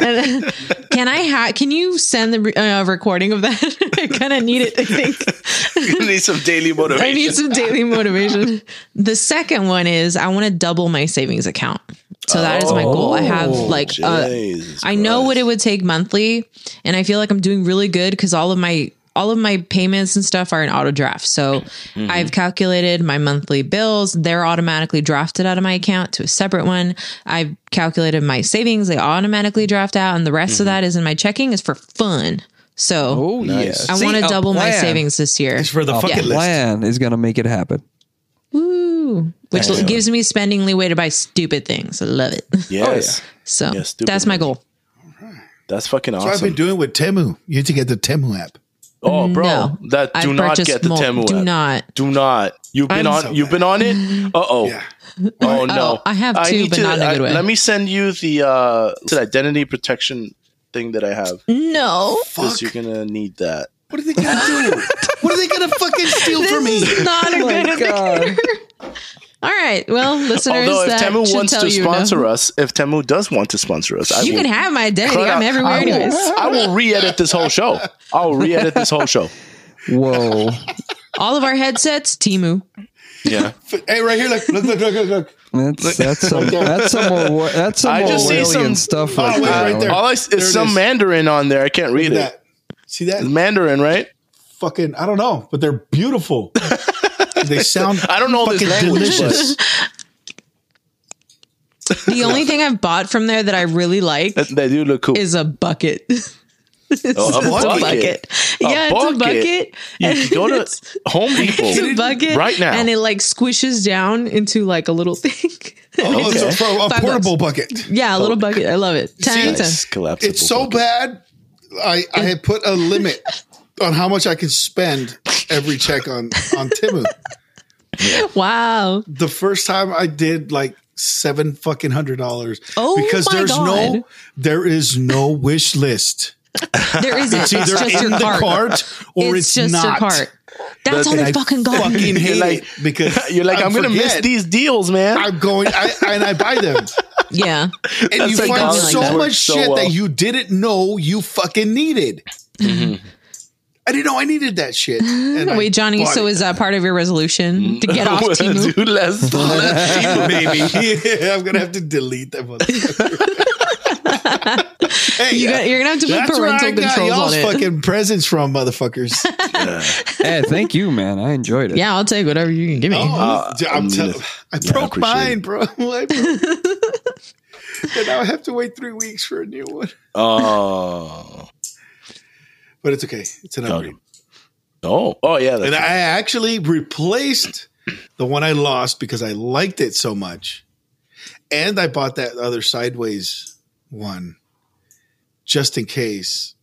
Can I ha- can you send the re- uh, recording of that? I kind of need it, I think. You need some daily motivation. I need some daily motivation. The second one is I want to double my savings account. So that is my goal. I have like uh, Jesus I know Christ. what it would take monthly, and I feel like I'm doing really good because all of my all of my payments and stuff are in auto draft. So Mm-hmm. I've calculated my monthly bills. They're automatically drafted out of my account to a separate one. I've calculated my savings. They automatically draft out. And the rest Mm-hmm. of that is in my checking is for fun. So Oh, Nice. yeah. I See, want to a double my plan. savings this year. It's for the A fucking list. plan is going to make it happen. Woo. Which Damn. gives me spending leeway to buy stupid things. I love it. Yes, So Yeah, stupid that's my goal. that's fucking That's what I've awesome. been doing with Temu. You need to get the Temu app. Oh, bro, No. that do I've not purchased get the mul- Temu Do app. not. Do not. You've been I'm on. so you've been on it. Uh oh. Yeah. Oh no. Oh, I have two, need but not in a good way. Let me send you the uh, the identity protection thing that I have No. because you're gonna need that. What are they gonna do? What are they gonna fucking steal from me? This is not a Oh my good God. indicator. All right. Well, listeners, Although if that Temu should wants tell to you sponsor no. us, if Temu does want to sponsor us, I You will, can have my identity. cut I'm out- everywhere I will, anyways. I will re-edit this whole show. I'll re-edit this whole show. Whoa. All of our headsets, Timu. Yeah. Hey, right here, look, look, look, look, look, look. That's that's some that's some more that's some I more just see Orwellian some- stuff Oh, right wait, there. right there. All I s- There is it some is. Mandarin on there. I can't read Look it. at that. See that? It's Mandarin, right? fucking, I don't know, but they're beautiful. They sound I don't know this fucking language, delicious. The only thing I've bought from there that I really like They do look cool. is a bucket. It's Oh, a a bucket. bucket. A Yeah, it's a bucket. You And can go to it's- Home Depot It's a bucket right now. and it like squishes down into like a little thing. Oh, Okay. it's a, a Five portable bucket. Yeah, a little bucket. I love it. Ten See, out of ten. Nice, collapsible It's so bucket. bad. I, I had put a limit on how much I can spend every check on, on Temu. Wow. The first time I did like seven fucking hundred dollars. Oh because my there's God. no there is no wish list. There isn't. It's It's, either just in your the cart. cart or it's, it's just not. your cart. That's how And they I fucking got me. fucking hate You're like- it because You're like, I I'm gonna miss forget. these deals, man. I'm going I, and I buy them. Yeah. And That's you like find college so works much so shit well. that you didn't know you fucking needed. Mm-hmm. I didn't know I needed that shit. And I Wait, Johnny, bought so it. is that part of your resolution to get off Temu? Do less. less baby? Yeah, I'm gonna have to delete that motherfucker. Hey, You got, you're gonna have to put that's where parental I got controls y'all's on it. fucking presents from, motherfuckers. Hey, thank you, man. I enjoyed it. Yeah, I'll take whatever you can give me. Oh, I'm tell- I yeah, I broke appreciate mine, it. bro. I broke- and now I have to wait three weeks for a new one. Oh. But it's okay. It's an upgrade. Oh. Oh yeah. And That's I actually replaced the one I lost because I liked it so much. And I bought that other Sideways one just in case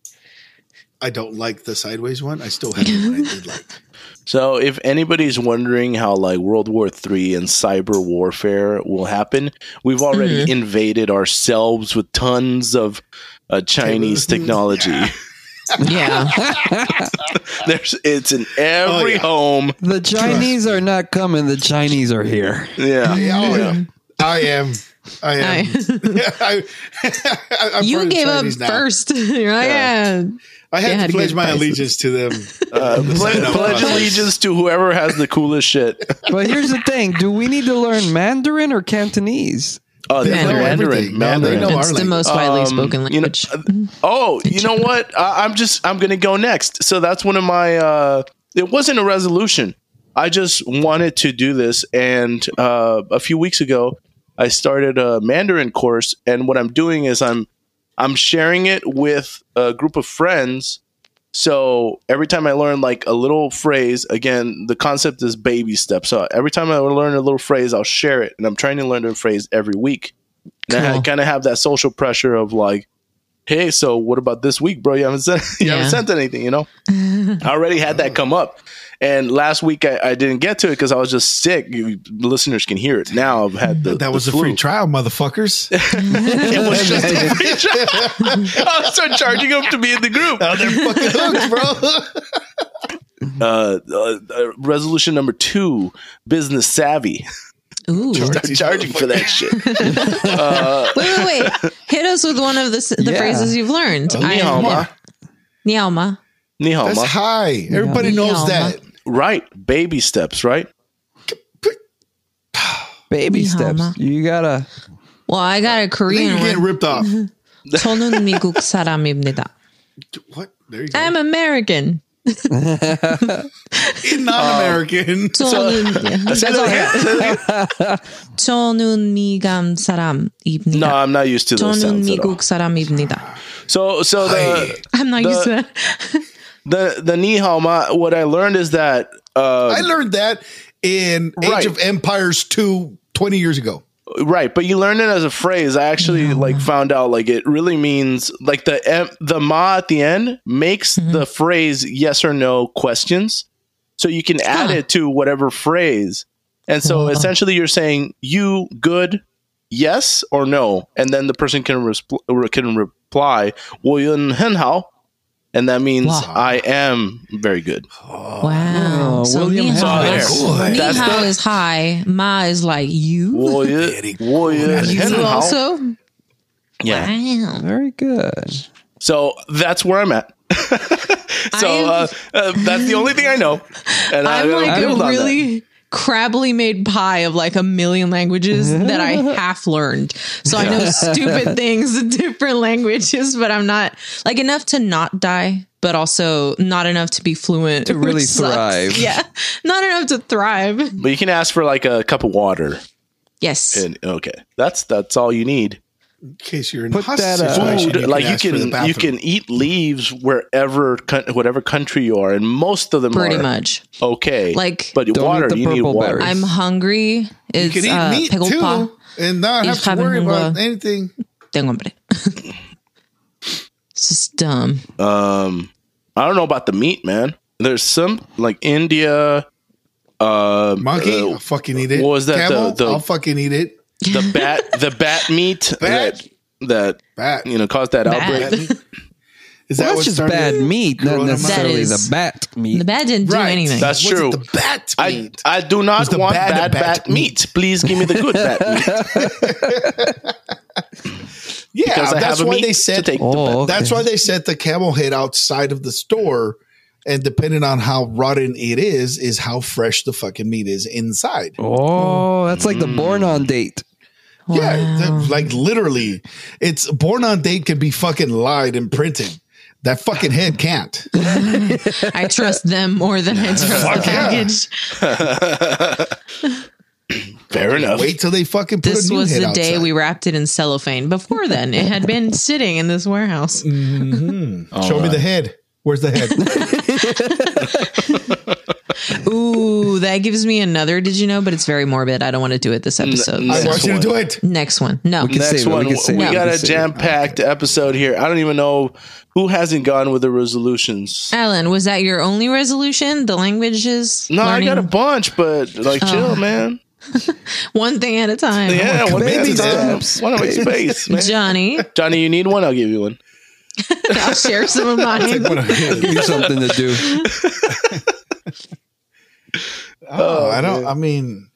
I don't like the Sideways one. I still have the one I did like. So if anybody's wondering how like World War Three and cyber warfare will happen, we've already Mm-hmm. invaded ourselves with tons of uh, Chinese technology. Yeah. There's it's in every Oh, yeah. home. The Chinese are not coming. The Chinese are here. Yeah. Yeah, oh, yeah. I am. I am. I, I, I'm You part of the gave up Chinese now. first. You're like, yeah. I had They to had pledge good my prices. allegiance to them. Uh, The pledge, sign-up pledge process. allegiance to whoever has the coolest shit. But here's the thing: do we need to learn Mandarin or Cantonese? Oh, They Mandarin. know Mandarin. everything. No, they Mandarin. know It's our the language. most widely Um, spoken you know, language. Oh, you know what? I, I'm just I'm gonna go next. So that's one of my. Uh, it wasn't a resolution. I just wanted to do this, and uh, a few weeks ago, I started a Mandarin course, and what I'm doing is I'm I'm sharing it with a group of friends. So every time I learn like a little phrase, again, the concept is baby steps. So every time I learn a little phrase, I'll share it, and I'm trying to learn the phrase every week. And I Cool. kind of have that social pressure of like, hey, so what about this week, bro? You haven't sent, you Yeah. haven't sent anything, you know? I already had that come up. And last week I, I didn't get to it because I was just sick. You listeners can hear it now. I've had the That was the a flu. free trial, motherfuckers. It was just a free trial. I'll start charging them to be in the group. Oh, they're fucking hooked, bro. Uh, uh, uh, resolution number two: business savvy. Ooh. Start These charging for that shit. Wait, wait, wait. Hit us with one of the, s- the Yeah. phrases you've learned. I Ni hao am ma. Ni hao ma. Ni hao That's ma. high. Everybody Yeah. knows Yeah. that. Right, baby steps. Right. Baby Ni hao steps. ma. You gotta. Well, I got a I think Korean you're getting one. ripped off. 저는 미국 사람입니다. What? There you go. I'm American. non-American. 저는 yeah, that's all I got. 저는 미국 사람입니다. No, I'm not used to those 저는 sounds at all. 미국 사람입니다. So, so the I'm not The- used to that. the the ni hao ma. What I learned is that uh, I learned that in Age Right. of Empires two twenty years ago. right, but you learn it as a phrase. I actually like found out like it really means like the em- the ma at the end makes the phrase yes or no questions, so you can add Huh. it to whatever phrase. And so Wow. essentially, you're saying you good, yes or no, and then the person can respl- can reply 我人很好, and that means Wow. I am very good. Wow. Oh, so William ni hao, Howard. is, Good. ni That's hao the- is hi. Ma is like you. 我人我人很 You 好. also. Yeah. Wow. Very good. So that's where I'm at. so I'm- uh, uh, that's the only thing I know, and I, I'm I'll like build a on that. really crabbily made pie of like a million languages that I half learned. So I know stupid things in different languages, but I'm not like enough to not die, but also not enough to be fluent. To really which sucks. thrive. Yeah, not enough to thrive. But you can ask for like a cup of water. Yes. And okay, that's that's all you need. In case you're in Put a hostage that, uh, situation, Food, like you ask for the can you bathroom. can eat leaves wherever coun- whatever country you are, and most of them Pretty are much. okay. Like- but Don't water, eat the you need purple water. berries. I'm hungry. You It's can eat uh, meat pickled too, paw. and not have Ich to habe worry about Hunger. anything. Tengo hambre. It's just dumb. Um, I don't know about the meat, man. There's some like India. Uh, Monkey, uh, I'll fucking eat it. what was that, Camel, the- the- I'll fucking eat it. the bat, the bat meat Bat. that that Bat. you know caused that Bat. outbreak. Bat meat? Is Well, that that's what just started bad meat, not coronavirus? necessarily That is- the bat meat. The bat didn't do Right. anything. That's Was it true. the bat I meat? I do was not the want bad bad bat, bat meat. Please give me the good bat meat. Yeah, Because I that's have a why meat they to said. take. Oh, okay. That's why they set the camel head outside of the store, and depending on how rotten it is, is how fresh the fucking meat is inside. Oh, that's like the born on date. Yeah, th- like literally, it's born on date can be fucking lied and printed. That fucking head can't. I trust them more than I trust the Fuck yeah. package. Fair enough. Wait till they fucking put This a new was head the day outside. we wrapped it in cellophane. Before then, it had been sitting in this warehouse. Show me the head. Where's the head? Ooh, that gives me another did you know, but it's very morbid. I don't want to do it this episode. N- I Next want you to one. do it. Next one. No. can Next save it. We one, can we, save it. got We a can save it. jam-packed episode here. I don't even know who hasn't gone with the resolutions. Alan, was that your only resolution? The languages? No, learning? I got a bunch, but like, chill, man. One thing at a time. Yeah, one baby baby steps. steps. One of my space, man. Johnny, Johnny, you need one? I'll give you one. I'll share some of mine. Give you something to do. Oh, I don't. I mean,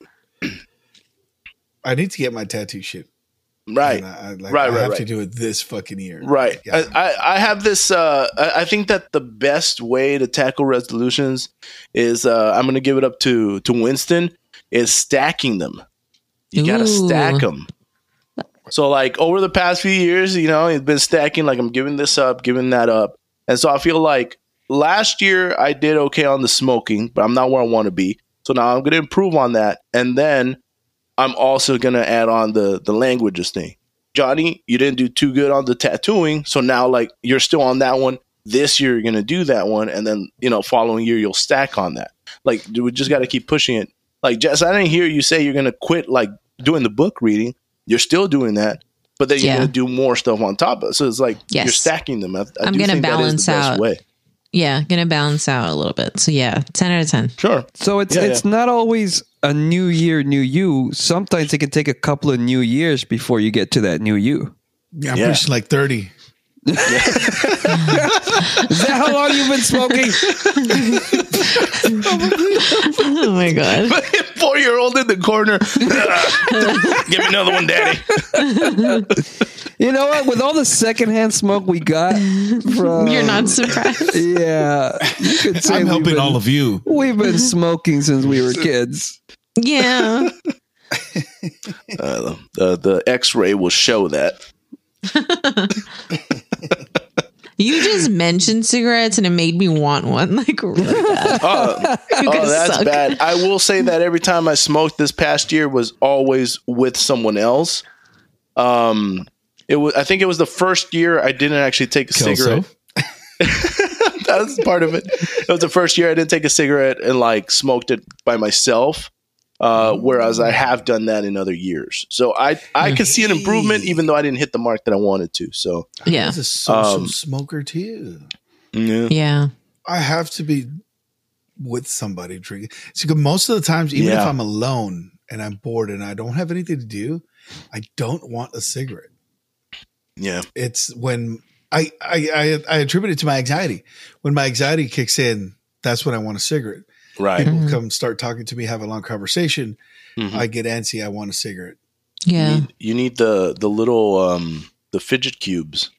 I need to get my tattoo shit. Right, And I, I, like, right, I right, have right. to do it this fucking year. right. Yeah. I, I, I have this. Uh, I, I think that the best way to tackle resolutions is uh, I'm going to give it up to to Winston. Is stacking them. You got to Ooh. stack them. So like over the past few years, you know, it's been stacking. Like I'm giving this up, giving that up, and so I feel like last year I did okay on the smoking, but I'm not where I want to be. So now I'm going to improve on that, and then I'm also going to add on the the languages thing. Johnny, you didn't do too good on the tattooing, so now like you're still on that one. This year you're going to do that one, and then you know following year you'll stack on that. Like we just got to keep pushing it. Like Jess, I didn't hear you say you're going to quit like doing the book reading. You're still doing that, but then you're Yeah. going to do more stuff on top of it. So it's like Yes. you're stacking them. I, I I'm do gonna think that is balance the best out. way. Yeah, gonna balance out a little bit. So yeah, ten out of ten. Sure. So it's Yeah, it's not always a new year, new you. Sometimes it can take a couple of new years before you get to that new you. Yeah, I'm Yeah. pushing like thirty. Is that how long you've been smoking? Oh my god. Four year old in the corner. Give me another one, daddy. You know what? With all the secondhand smoke we got from, You're not surprised. Yeah, you could say I'm we've helping been- all of you. We've been smoking since we were kids. Yeah. Uh, the the X ray will show that. You just mentioned cigarettes and it made me want one. Like really bad. Oh, You oh, guys that's suck. bad. I will say that every time I smoked this past year was always with someone else. Um, it was. I think it was the first year I didn't actually take a cigarette. That's part of it. It was the first year I didn't take a cigarette and like smoked it by myself. Uh, whereas I have done that in other years, so I I could see an improvement even though I didn't hit the mark that I wanted to. So Yeah. I was a social Um, smoker too. yeah, Yeah. I have to be with somebody drinking. See, 'cause most of the times, even Yeah. if I'm alone and I'm bored and I don't have anything to do, I don't want a cigarette. yeah, It's when I I I, I attribute it to my anxiety. When my anxiety kicks in, that's when I want a cigarette. right. People come start talking to me, have a long conversation. Mhm. I get antsy. I want a cigarette. Yeah. You need, you need the the little um the fidget cubes.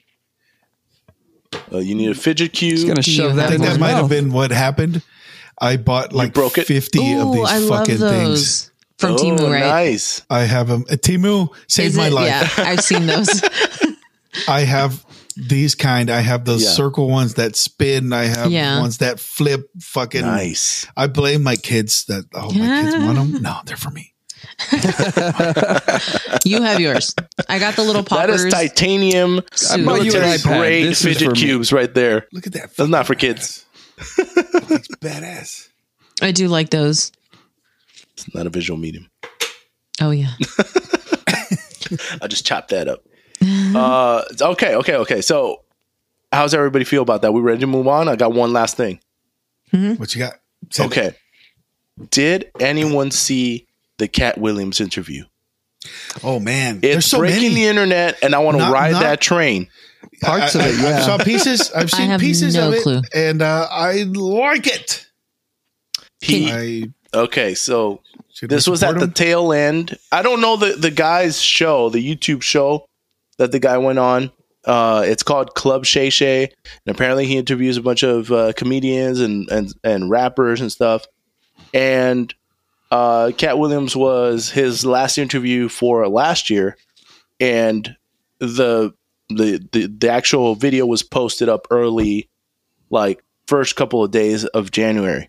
Uh, you need a fidget cube. He's gonna Do you shove have that I think in one? his that might have mouth. been what happened. I bought like broke it? fifty of Ooh, these I love fucking those things. from oh, Temu, right? Nice. I have them. Timu saved Is my it? life. Yeah, I've seen those. I have these kind. I have those Yeah. circle ones that spin. I have Yeah. ones that flip. Fucking Nice. I blame my kids that oh my kids want them. No, they're for me. You have yours. I got the little That poppers. is titanium Suit. bought you an military iPad. grade This is for fidget me. cubes right there. Look at that. That's not for fucking kids. badass. It's badass. I do like those. It's not a visual medium. Oh yeah. I just chopped that up. Uh, okay, okay, okay. So, how's everybody feel about that? We ready to move on? I got one last thing. What you got? Send it. Okay. Did anyone see the Cat Williams interview? Oh man, there's It's so breaking many. the internet, and I want to Not- ride not- that train. Parts I, of it, I, yeah. I saw pieces. I've I seen have pieces no of it, clue. and uh, I like it. He I okay. So should we this was at support the him? tail end. I don't know the the guy's show, the YouTube show that the guy went on. Uh, it's called Club Shay Shay, and apparently he interviews a bunch of uh, comedians and, and and rappers and stuff. And uh, Cat Williams was his last interview for last year, and the the the the actual video was posted up early, like first couple of days of January.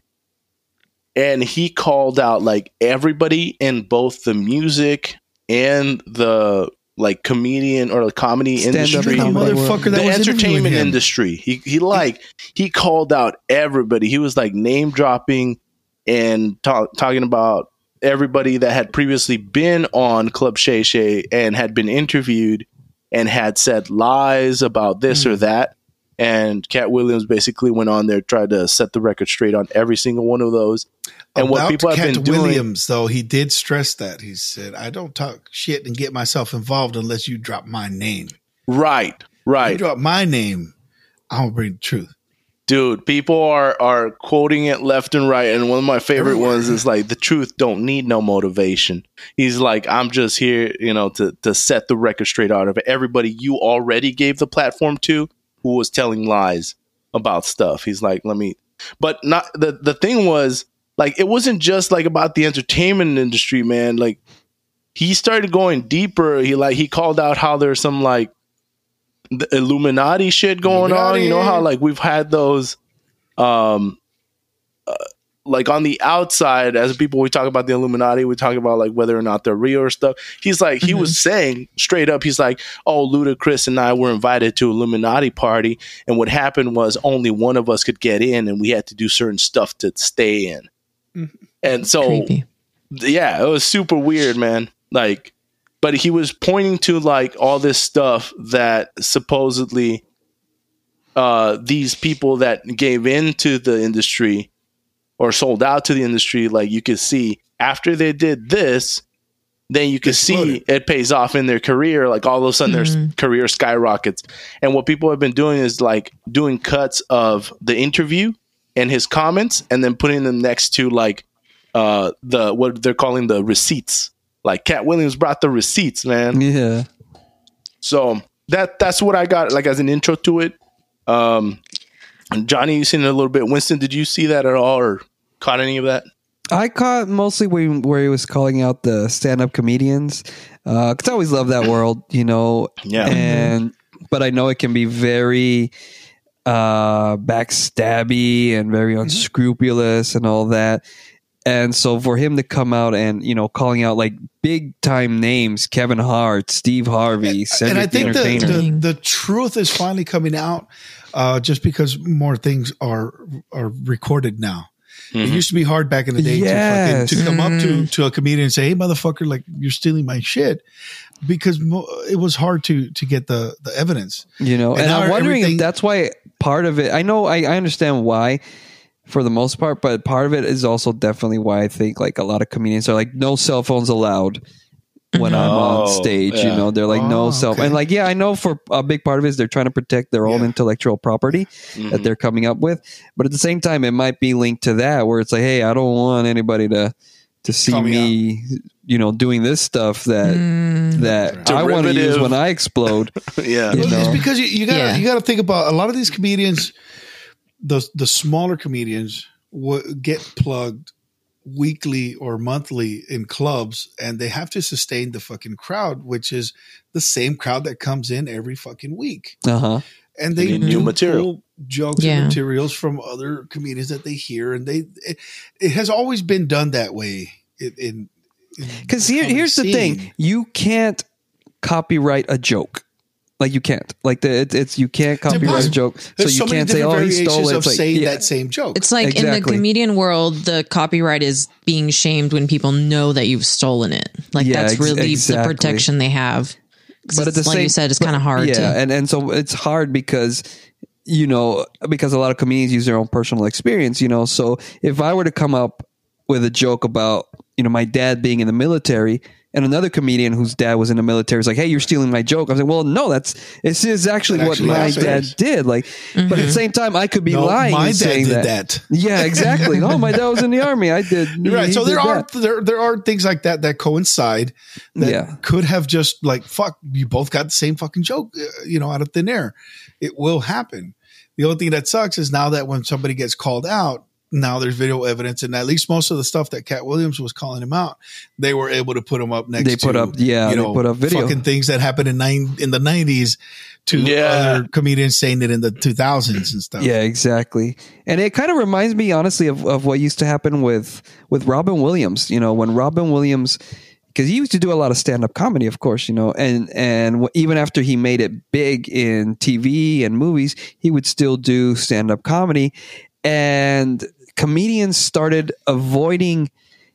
And he called out like everybody in both the music and the like comedian or the comedy Stand-up industry, The comedy. motherfucker that the was interviewing entertainment him. industry. He he like he called out everybody. He was like name dropping and talk, talking about everybody that had previously been on Club Shay Shay and had been interviewed and had said lies about this Hmm. or that. And Cat Williams basically went on there, tried to set the record straight on every single one of those. And what About people have Cat been doing, Williams, though, he did stress that. He said, "I don't talk shit and get myself involved unless you drop my name. right, You right, drop my name, I'm gonna bring the truth." dude. People are are quoting it left and right, and one of my favorite Everywhere. ones is like, "The truth don't need no motivation." He's like, "I'm just here, you know, to to set the record straight out of everybody you already gave the platform to, who was telling lies about stuff." He's like, "Let me," but not the the thing was. Like, it wasn't just like about the entertainment industry, man. Like, he started going deeper. He like he called out how there's some like the Illuminati shit going on. You know how like we've had those, um, uh, like on the outside as people we talk about the Illuminati, we talk about like whether or not they're real or stuff. He's like he was saying straight up, he's like, "Oh, Ludacris and I were invited to Illuminati party, and what happened was only one of us could get in, and we had to do certain stuff to stay in." And so, Creepy. yeah, it was super weird, man. Like, but he was pointing to like all this stuff that supposedly uh, these people that gave into the industry or sold out to the industry, like you could see after they did this, then you could see Exploded. it pays off in their career. Like all of a sudden their s- career skyrockets. And what people have been doing is like doing cuts of the interview and his comments and then putting them next to like uh, the what they're calling the receipts. Like Cat Williams brought the receipts, man. Yeah. So that that's what I got like as an intro to it. Um, and Johnny, you seen it a little bit. Winston, did you see that at all or caught any of that? I caught mostly where, where he was calling out the stand-up comedians, because I always love that world, you know. Yeah. And but I know it can be very uh, backstabby and very unscrupulous and all that. And so for him to come out and you know calling out like big time names, Kevin Hart, Steve Harvey, Cedric And I the think the, Entertainer. the the truth is finally coming out, uh, just because more things are are recorded now. It used to be hard back in the day Yes. to, fucking, to come up to, to a comedian and say, "Hey, motherfucker, like you're stealing my shit," because mo- it was hard to to get the the evidence. You know, And and, now I'm wondering everything- if that's why part of it. I know, I, I understand why, for the most part, but part of it is also definitely why I think like a lot of comedians are like, no cell phones allowed when I'm on Oh, stage. yeah. You know, they're like, no Oh, cell, okay. and like, yeah, I know for a big part of it is they're trying to protect their own Yeah. intellectual property Mm-hmm. that they're coming up with, but at the same time, it might be linked to that where it's like, hey, I don't want anybody to to see Call me me, you know, doing this stuff that that I want to use Derivative. when I explode. Yeah. You Well, know. it's because you, you got to Yeah. you got to think about a lot of these comedians, the the smaller comedians w- get plugged weekly or monthly in clubs, and they have to sustain the fucking crowd, which is the same crowd that comes in every fucking week. Uh-huh. And they They need do new material. pull jokes Yeah. and materials from other comedians that they hear, and they it, it has always been done that way. In, in Because here, here's the thing: you can't copyright a joke. Like you can't. Like the it, it's you can't copyright a impossible. joke. So There's you so many can't say, different "Oh, he variations stole it." of It's like, saying yeah. that same joke. It's like in the Exactly. comedian world, the copyright is being shamed when people know that you've stolen it. Like Yeah, that's ex- really exactly. the protection they have. 'Cause But at the it's, like same, you said, it's but- kind of hard yeah, to. and and so it's hard because you know because a lot of comedians use their own personal experience. You know, so if I were to come up with a joke about you know my dad being in the military. And another comedian whose dad was in the military is like, "Hey, you're stealing my joke." I was like, "Well, no, that's this is actually That what actually my happens. dad did." Like, but at the same time, I could be No, lying. my and dad saying did that. that. Yeah, exactly. Oh, my dad was in the army. I did. You're right. he So there did are that. there there are things like that that coincide that Yeah. could have just like fuck. You both got the same fucking joke, uh, you know, out of thin air. It will happen. The only thing that sucks is now that when somebody gets called out, now there's video evidence, and at least most of the stuff that Cat Williams was calling him out, they were able to put him up next. They put to, up- yeah, you they know, put up video. fucking things that happened in nine in the nineties to Yeah. other comedians saying it in the two thousands and stuff. Yeah, exactly. And it kind of reminds me, honestly, of, of what used to happen with with Robin Williams. You know, when Robin Williams, because he used to do a lot of stand up comedy, of course. You know, and and w- even after he made it big in T V and movies, he would still do stand up comedy, and comedians started avoiding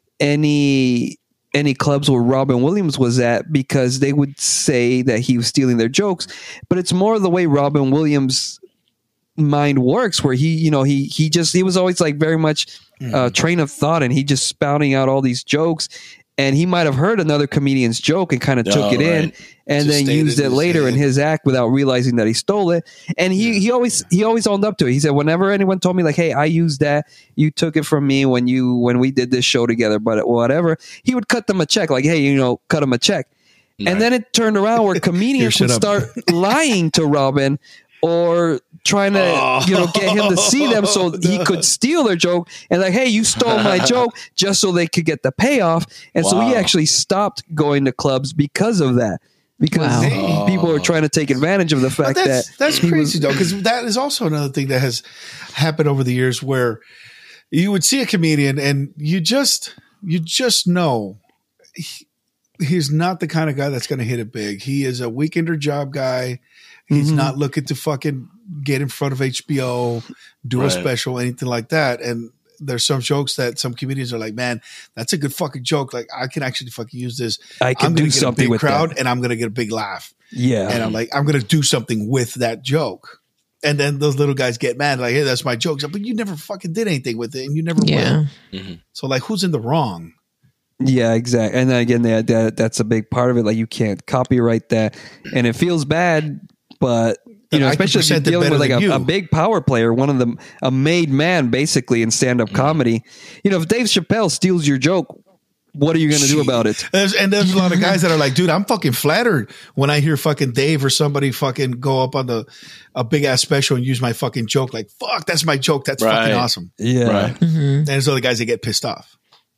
any any clubs where Robin Williams was at because they would say that he was stealing their jokes. But it's more the way Robin Williams' mind works, where he, you know, he he just he was always like very much uh, train of thought, and he just spouting out all these jokes. And he might have heard another comedian's joke and kind of took Oh, it in, right. and Just then stayed used in it his later in head. his act without realizing that he stole it. And he, he always he always owned up to it. He said, whenever anyone told me like, "Hey, I used that. You took it from me when you when we did this show together," but whatever, he would cut them a check, like, "Hey, you know, cut him a check." And then it turned around where comedians Here, would shut up. start lying to Robin or trying to, you know, get him to see them so he could steal their joke and like, "Hey, you stole my joke," just so they could get the payoff. And so he Wow. actually stopped going to clubs because of that. Because Wow. people were trying to take advantage of the But fact that's that that's he crazy was- though, because that is also another thing that has happened over the years where you would see a comedian and you just you just know he, he's not the kind of guy that's going to hit it big. He is a weekender job guy. He's Mm-hmm. not looking to fucking get in front of H B O, do a Right. special, anything like that. And there's some jokes that some comedians are like, "Man, that's a good fucking joke. Like, I can actually fucking use this. I can I'm do gonna get a something big with crowd, that." and I'm gonna get a big laugh." Yeah. And I'm like, I'm going to do something with that joke. And then those little guys get mad, like, "Hey, that's my joke." But you never fucking did anything with it, and you never Yeah. will. So, like, who's in the wrong? Yeah, exactly. And then again, that, that that's a big part of it. Like you can't copyright that, and it feels bad. But you know, I can especially if you're present it dealing better with like than a, you. a big power player, one of them, a made man, basically in stand up comedy. You know, if Dave Chappelle steals your joke, what are you going to do about it? There's, and there's a lot of guys that are like, "Dude, I'm fucking flattered when I hear fucking Dave or somebody fucking go up on the a big ass special and use my fucking joke. Like, fuck, that's my joke. That's fucking Right. awesome." Yeah, Right. And there's other guys that get pissed off.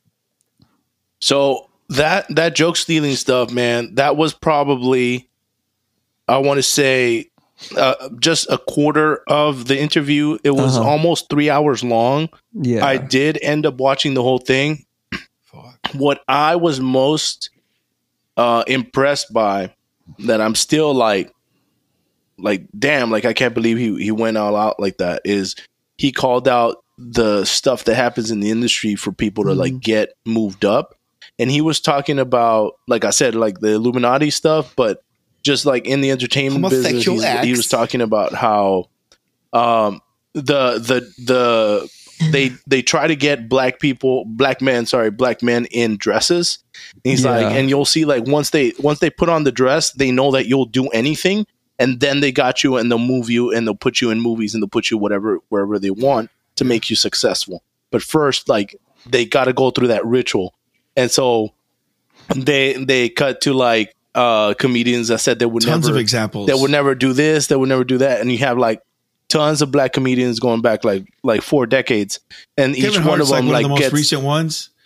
So that that joke stealing stuff, man, that was probably, I want to say, uh, just a quarter of the interview. It was Uh-huh. almost three hours long. yeah. I did end up watching the whole thing. Fuck. What I was most uh, impressed by, that I'm still like, like, damn, like I can't believe he he went all out like that, is he called out the stuff that happens in the industry for people to like get moved up. And he was talking about, like I said, like the Illuminati stuff, but just like in the entertainment business, Homosexual he's- he acts. was talking about how um, the the the they they try to get black people, black men, sorry, black men in dresses. And he's Yeah. like, and you'll see, like once they once they put on the dress, they know that you'll do anything, and then they got you, and they'll move you, and they'll put you in movies, and they'll put you whatever wherever they want to make you successful. But first, like they got to go through that ritual. And so they they cut to like uh, comedians that said they would Tons never of examples. that would never do this, that would never do that, and you have like tons of black comedians going back like like four decades, and each Kevin one of Hart's like them one like of the most gets recent ones.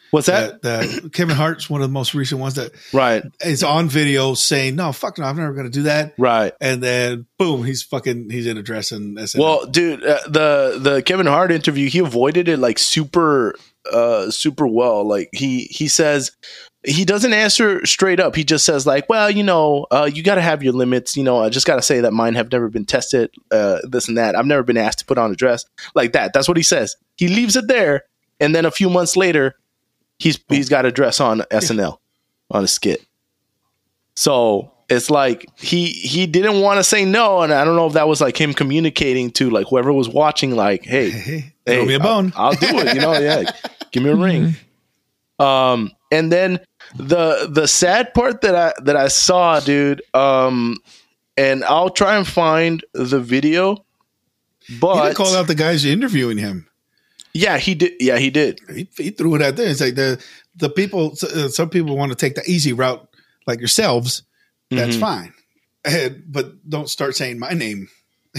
What's that? that, that Kevin Hart's one of the most recent ones that Right. is on video saying, "No, fuck no, I'm never going to do that." Right. And then boom, he's fucking he's in a dress and S N L. Well, dude, uh, the the Kevin Hart interview, he avoided it like super uh super well. Like he he says he doesn't answer straight up. He just says like, well, you know, uh, you got to have your limits. You know, I just got to say that mine have never been tested. Uh, this and that. I've never been asked to put on a dress like that. That's what he says. He leaves it there, and then a few months later, he's he's got a dress on S N L on a skit. So it's like he he didn't want to say no, and I don't know if that was like him communicating to like whoever was watching, like, hey, Hey, hey, throw me a bone. I'll, I'll do it. You know, yeah, give me a ring. Um, and then the the sad part that I that I saw, dude. Um, and I'll try and find the video. He But didn't call out the guys interviewing him. yeah, he did. Yeah, he did. He, he threw it out there. It's like the the people. Uh, some people want to take the easy route, like yourselves. That's Mhm. fine, and, but don't start saying my name.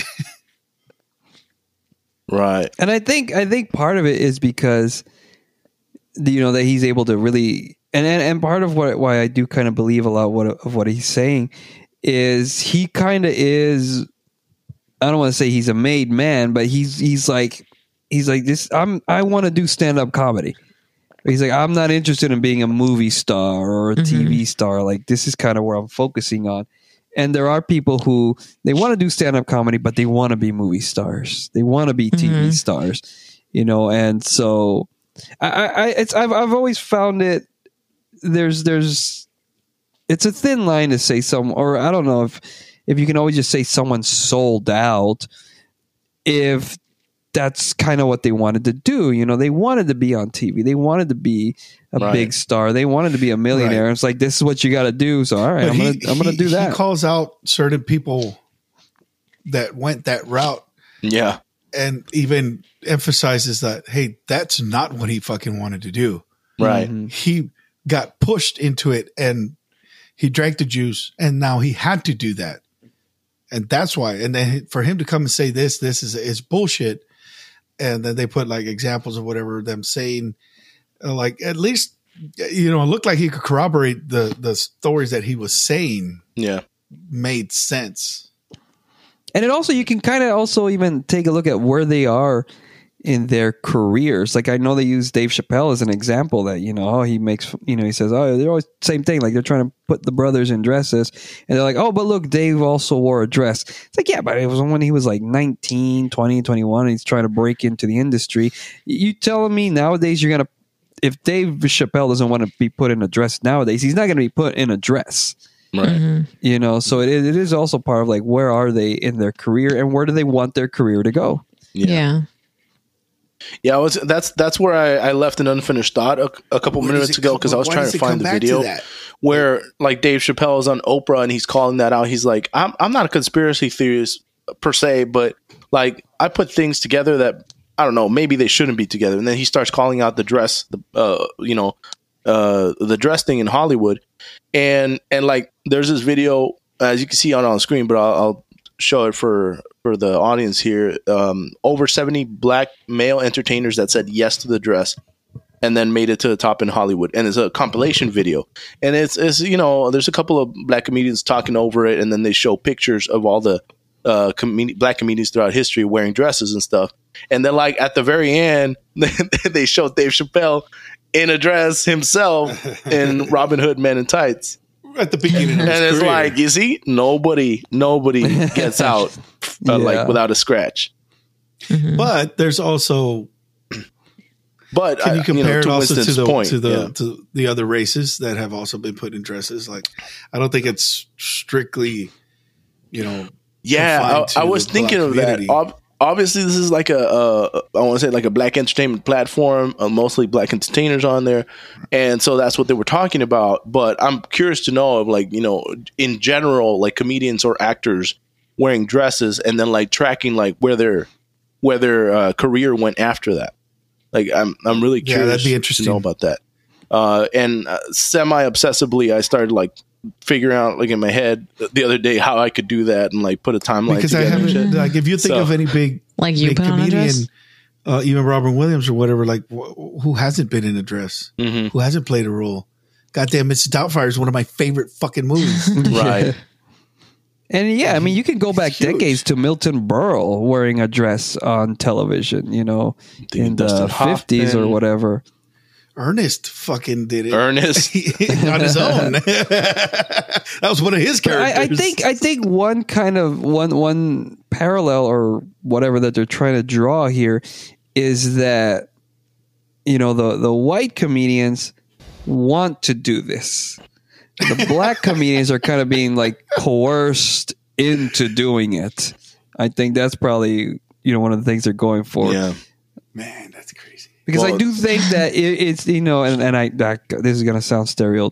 Right. And I think I think part of it is because you know that he's able to really and and, and part of what why I do kind of believe a lot what of what he's saying is he kind of is I don't want to say he's a made man, but he's he's like he's like this I'm I want to do stand-up comedy. He's like, I'm not interested in being a movie star or a T V star. Like, this is kind of where I'm focusing on. And there are people who they want to do stand-up comedy, but they want to be movie stars. They want to be T V Mhm. stars, you know. And so, I, I, it's I've I've always found it. There's there's, it's a thin line to say some, or I don't know if if you can always just say someone's sold out. If that's kind of what they wanted to do. You know, they wanted to be on T V. They wanted to be a Right. big star. They wanted to be a millionaire. Right. It's like, this is what you got to do. So, all right, But I'm he- going to, I'm going to he- do that. He calls out certain people that went that route Yeah. and even emphasizes that, hey, that's not what he fucking wanted to do. Right. Mhm. He got pushed into it and he drank the juice and now he had to do that. And that's why. And then for him to come and say this, this is, is bullshit. And then they put like examples of whatever them saying, uh, like at least, you know, it looked like he could corroborate the, the stories that he was saying Yeah. made sense. And it also, you can kind of also even take a look at where they are in their careers. Like, I know they use Dave Chappelle as an example that, you know, oh, he makes, you know, he says, oh, they're always same thing. Like, they're trying to put the brothers in dresses and they're like, oh, but look, Dave also wore a dress. It's like, yeah, but it was when he was like nineteen, twenty, twenty-one, and he's trying to break into the industry. You telling me nowadays you're going to, if Dave Chappelle doesn't want to be put in a dress nowadays, he's not going to be put in a dress. Right. Mhm. You know, so it, it is also part of like, where are they in their career and where do they want their career to go? Yeah. Yeah. Yeah, I was, that's that's where I, I left an unfinished thought a, a couple Where does minutes it ago come- because I was why trying does to it find come the back to video that? where like Dave Chappelle is on Oprah and he's calling that out. He's like, I'm I'm not a conspiracy theorist per se, but like I put things together that I don't know, maybe they shouldn't be together. And then he starts calling out the dress, the uh, you know, uh, the dress thing in Hollywood, and and like there's this video as you can see on on screen, but I'll, I'll show it for for the audience here. Um, over seventy black male entertainers that said yes to the dress, and then made it to the top in Hollywood. And it's a compilation video, and it's it's you know there's a couple of black comedians talking over it, and then they show pictures of all the uh, com- black comedians throughout history wearing dresses and stuff. And then like at the very end, they show Dave Chappelle in a dress himself in Robin Hood Men in Tights. At the beginning of And his it's career. like, you see, nobody, nobody gets out uh, Yeah. like without a scratch. But there's also, But can I- you compare know, it also to Winston's the point, to the yeah. to the other races that have also been put in dresses? Like, I don't think it's strictly, you know, Yeah, confined to I, I was the thinking black of that. community. Ob- obviously, this is like a, uh, I want to say like a black entertainment platform, uh, mostly black entertainers on there. And so that's what they were talking about. But I'm curious to know of like, you know, in general, like comedians or actors wearing dresses and then like tracking like where their, where their uh, career went after that. Like, I'm, I'm really Yeah, curious that'd be to interesting. know about that. Uh, and uh, semi obsessively, I started like figuring out like in my head the other day how I could do that and like put a timeline because I together. and haven't shit. like if you think So- of any big Like you big put on a dress? uh, even Robin Williams or whatever, like wh- who hasn't been in a dress, Mhm. who hasn't played a role. Goddamn, Missus Doubtfire is one of my favorite fucking movies. Right. And yeah, I mean, you can go back Huge. decades to Milton Berle wearing a dress on television, you know, The in the Dustin fifties or Hoffman. whatever. Ernest fucking did it Ernest. on his own. That was one of his characters. I, I think I think one kind of one one parallel or whatever that they're trying to draw here is that, you know, the the white comedians want to do this. The black comedians are kind of being like coerced into doing it. I think that's probably, you know, one of the things they're going for. Yeah. Man, that's crazy. Because Well, I do think that it, it's, you know, and, and I, that, this is going to sound stereo,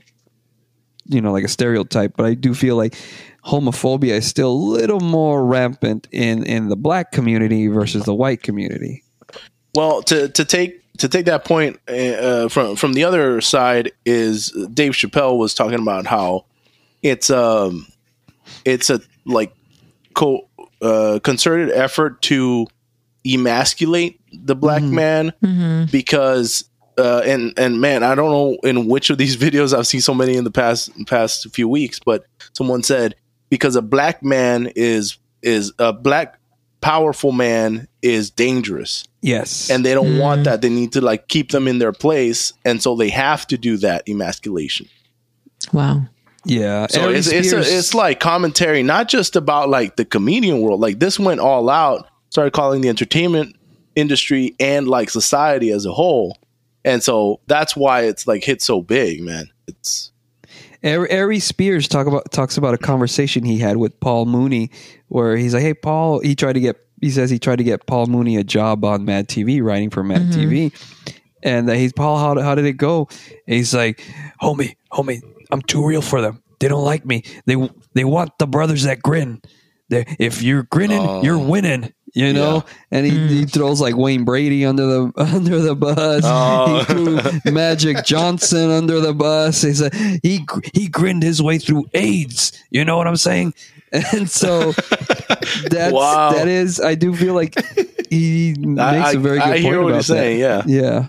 you know, like a stereotype, but I do feel like homophobia is still a little more rampant in, in the black community versus the white community. Well, to to take to take that point uh, from from the other side is Dave Chappelle was talking about how it's um it's a like co- uh, concerted effort to emasculate the black man because uh, and and man, I don't know in which of these videos I've seen so many in the past past few weeks, but someone said because a black man is is a black powerful man is dangerous. Yes. And they don't want that. They need to like keep them in their place, and so they have to do that emasculation. Wow. yeah. So Ari it's it's, Spears- a, it's like commentary, not just about like the comedian world. Like this went all out, started calling the entertainment industry and like society as a whole, and so that's why it's like hit so big, man. It's Ari, Ari Spears talk about talks about a conversation he had with Paul Mooney, where he's like, "Hey, Paul," he tried to get. He says he tried to get Paul Mooney a job on Mad T V, writing for Mad T V, and uh, he's Paul. How how did it go? And he's like, "Homie, homie, I'm too real for them. They don't like me. They they want the brothers that grin. They, if you're grinning, Oh. you're winning." You know, and he, he throws like Wayne Brady under the under the bus. Oh. He threw Magic Johnson under the bus. He said he gr- he grinned his way through AIDS. You know what I'm saying? And so that's Wow. that is. I do feel like he makes I, a very good I point hear what about you're saying. that. Yeah, Yeah.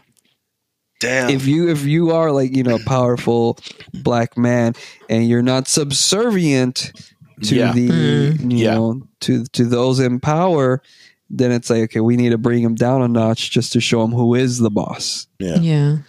damn. If you if you are like, you know, a powerful black man and you're not subservient to Yeah. the you Yeah. know to to those in power, then it's like, okay, we need to bring him down a notch just to show him who is the boss. yeah. Yeah.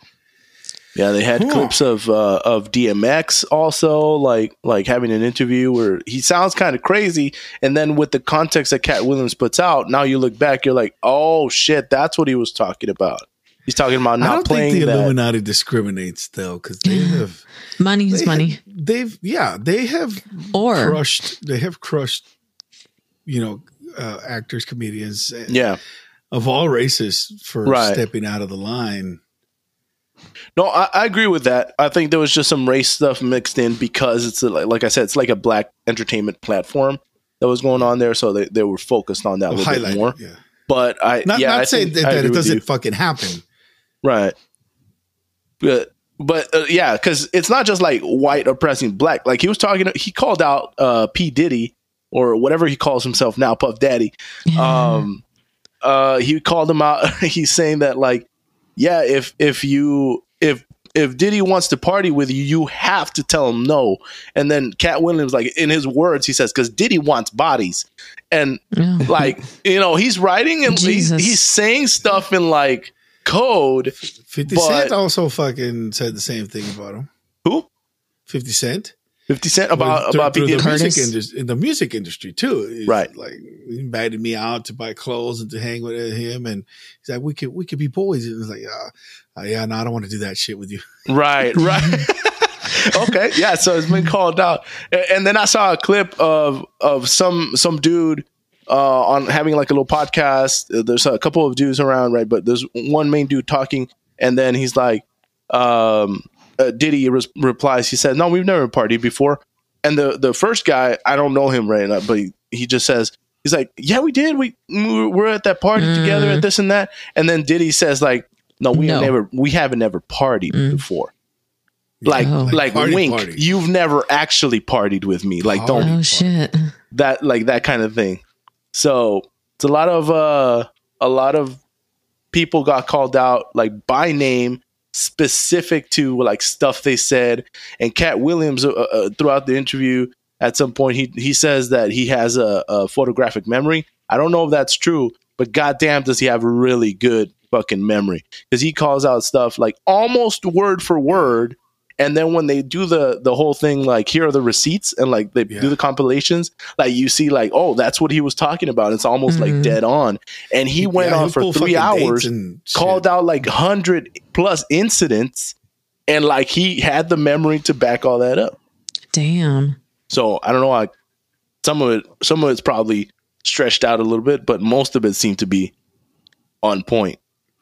Yeah, they had clips of uh, of D M X also, like like having an interview where he sounds kind of crazy, and then with the context that Cat Williams puts out, now you look back, you're like, oh shit, that's what he was talking about. He's talking about I not don't playing think the that. Illuminati discriminates though, because they have Money is they money. have- they've yeah they have Or crushed. They have crushed. You know, uh, actors, comedians, uh, Yeah, of all races for Right. stepping out of the line. no, I, I agree with that. I think there was just some race stuff mixed in because it's a, like, like I said, it's like a black entertainment platform that was going on there, so they, they were focused on that a little bit Highlight, more. yeah. But I Not yeah, I not saying think that, I that agree it with you. doesn't fucking happen. Right. But but uh, yeah, because it's not just like white oppressing black. Like he was talking, he called out uh, P Diddy or whatever he calls himself now, Puff Daddy. Um, uh, he called him out. He's saying that like, yeah, if if you if if Diddy wants to party with you, you have to tell him no. And then Cat Williams, like in his words, he says, because Diddy wants bodies. And Yeah. like, you know, he's writing and he's, Jesus. he's saying stuff in like code. Fifty But- Cent also fucking said the same thing about him. Who? Fifty Cent fifty Cent about Through- about through P. the Diddy? music Curtis. industry, in the music industry too. He's Right. like he invited me out to buy clothes and to hang with him, and he's like, "We could we could be boys." And it's like, uh, uh, "Yeah, no, I don't want to do that shit with you." Right, right. Okay, yeah. So it's been called out, A- and then I saw a clip of of some some dude uh, on having like a little podcast. Uh, There's a couple of dudes around, right? But there's one main dude talking, and then he's like, um, uh, Diddy res- replies. He said, "No, we've never partied before." And the the first guy, I don't know him right now, but he, he just says. He's like, yeah, we did. We we were at that party together at this and that. And then Diddy says like, no, we No. ain't never, we haven't ever partied before. Like, Oh. like Party, wink. party. You've never actually partied with me. Like, don't Oh shit. that like that kind of thing. So it's a lot of uh, a lot of people got called out like by name, specific to like stuff they said. And Cat Williams, uh, uh, throughout the interview, at some point he he says that he has a, a photographic memory. I don't know if that's true, but goddamn, does he have a really good fucking memory? Because he calls out stuff like almost word for word. And then when they do the the whole thing, like here are the receipts, and like they Yeah. do the compilations, like you see, like oh, that's what he was talking about. It's almost Mhm. like dead on. And he went Yeah, on he'll for pull three fucking dates hours, and shit. called out like hundred plus incidents, and like he had the memory to back all that up. Damn. So I don't know. Like some of it, some of it's probably stretched out a little bit, but most of it seemed to be on point.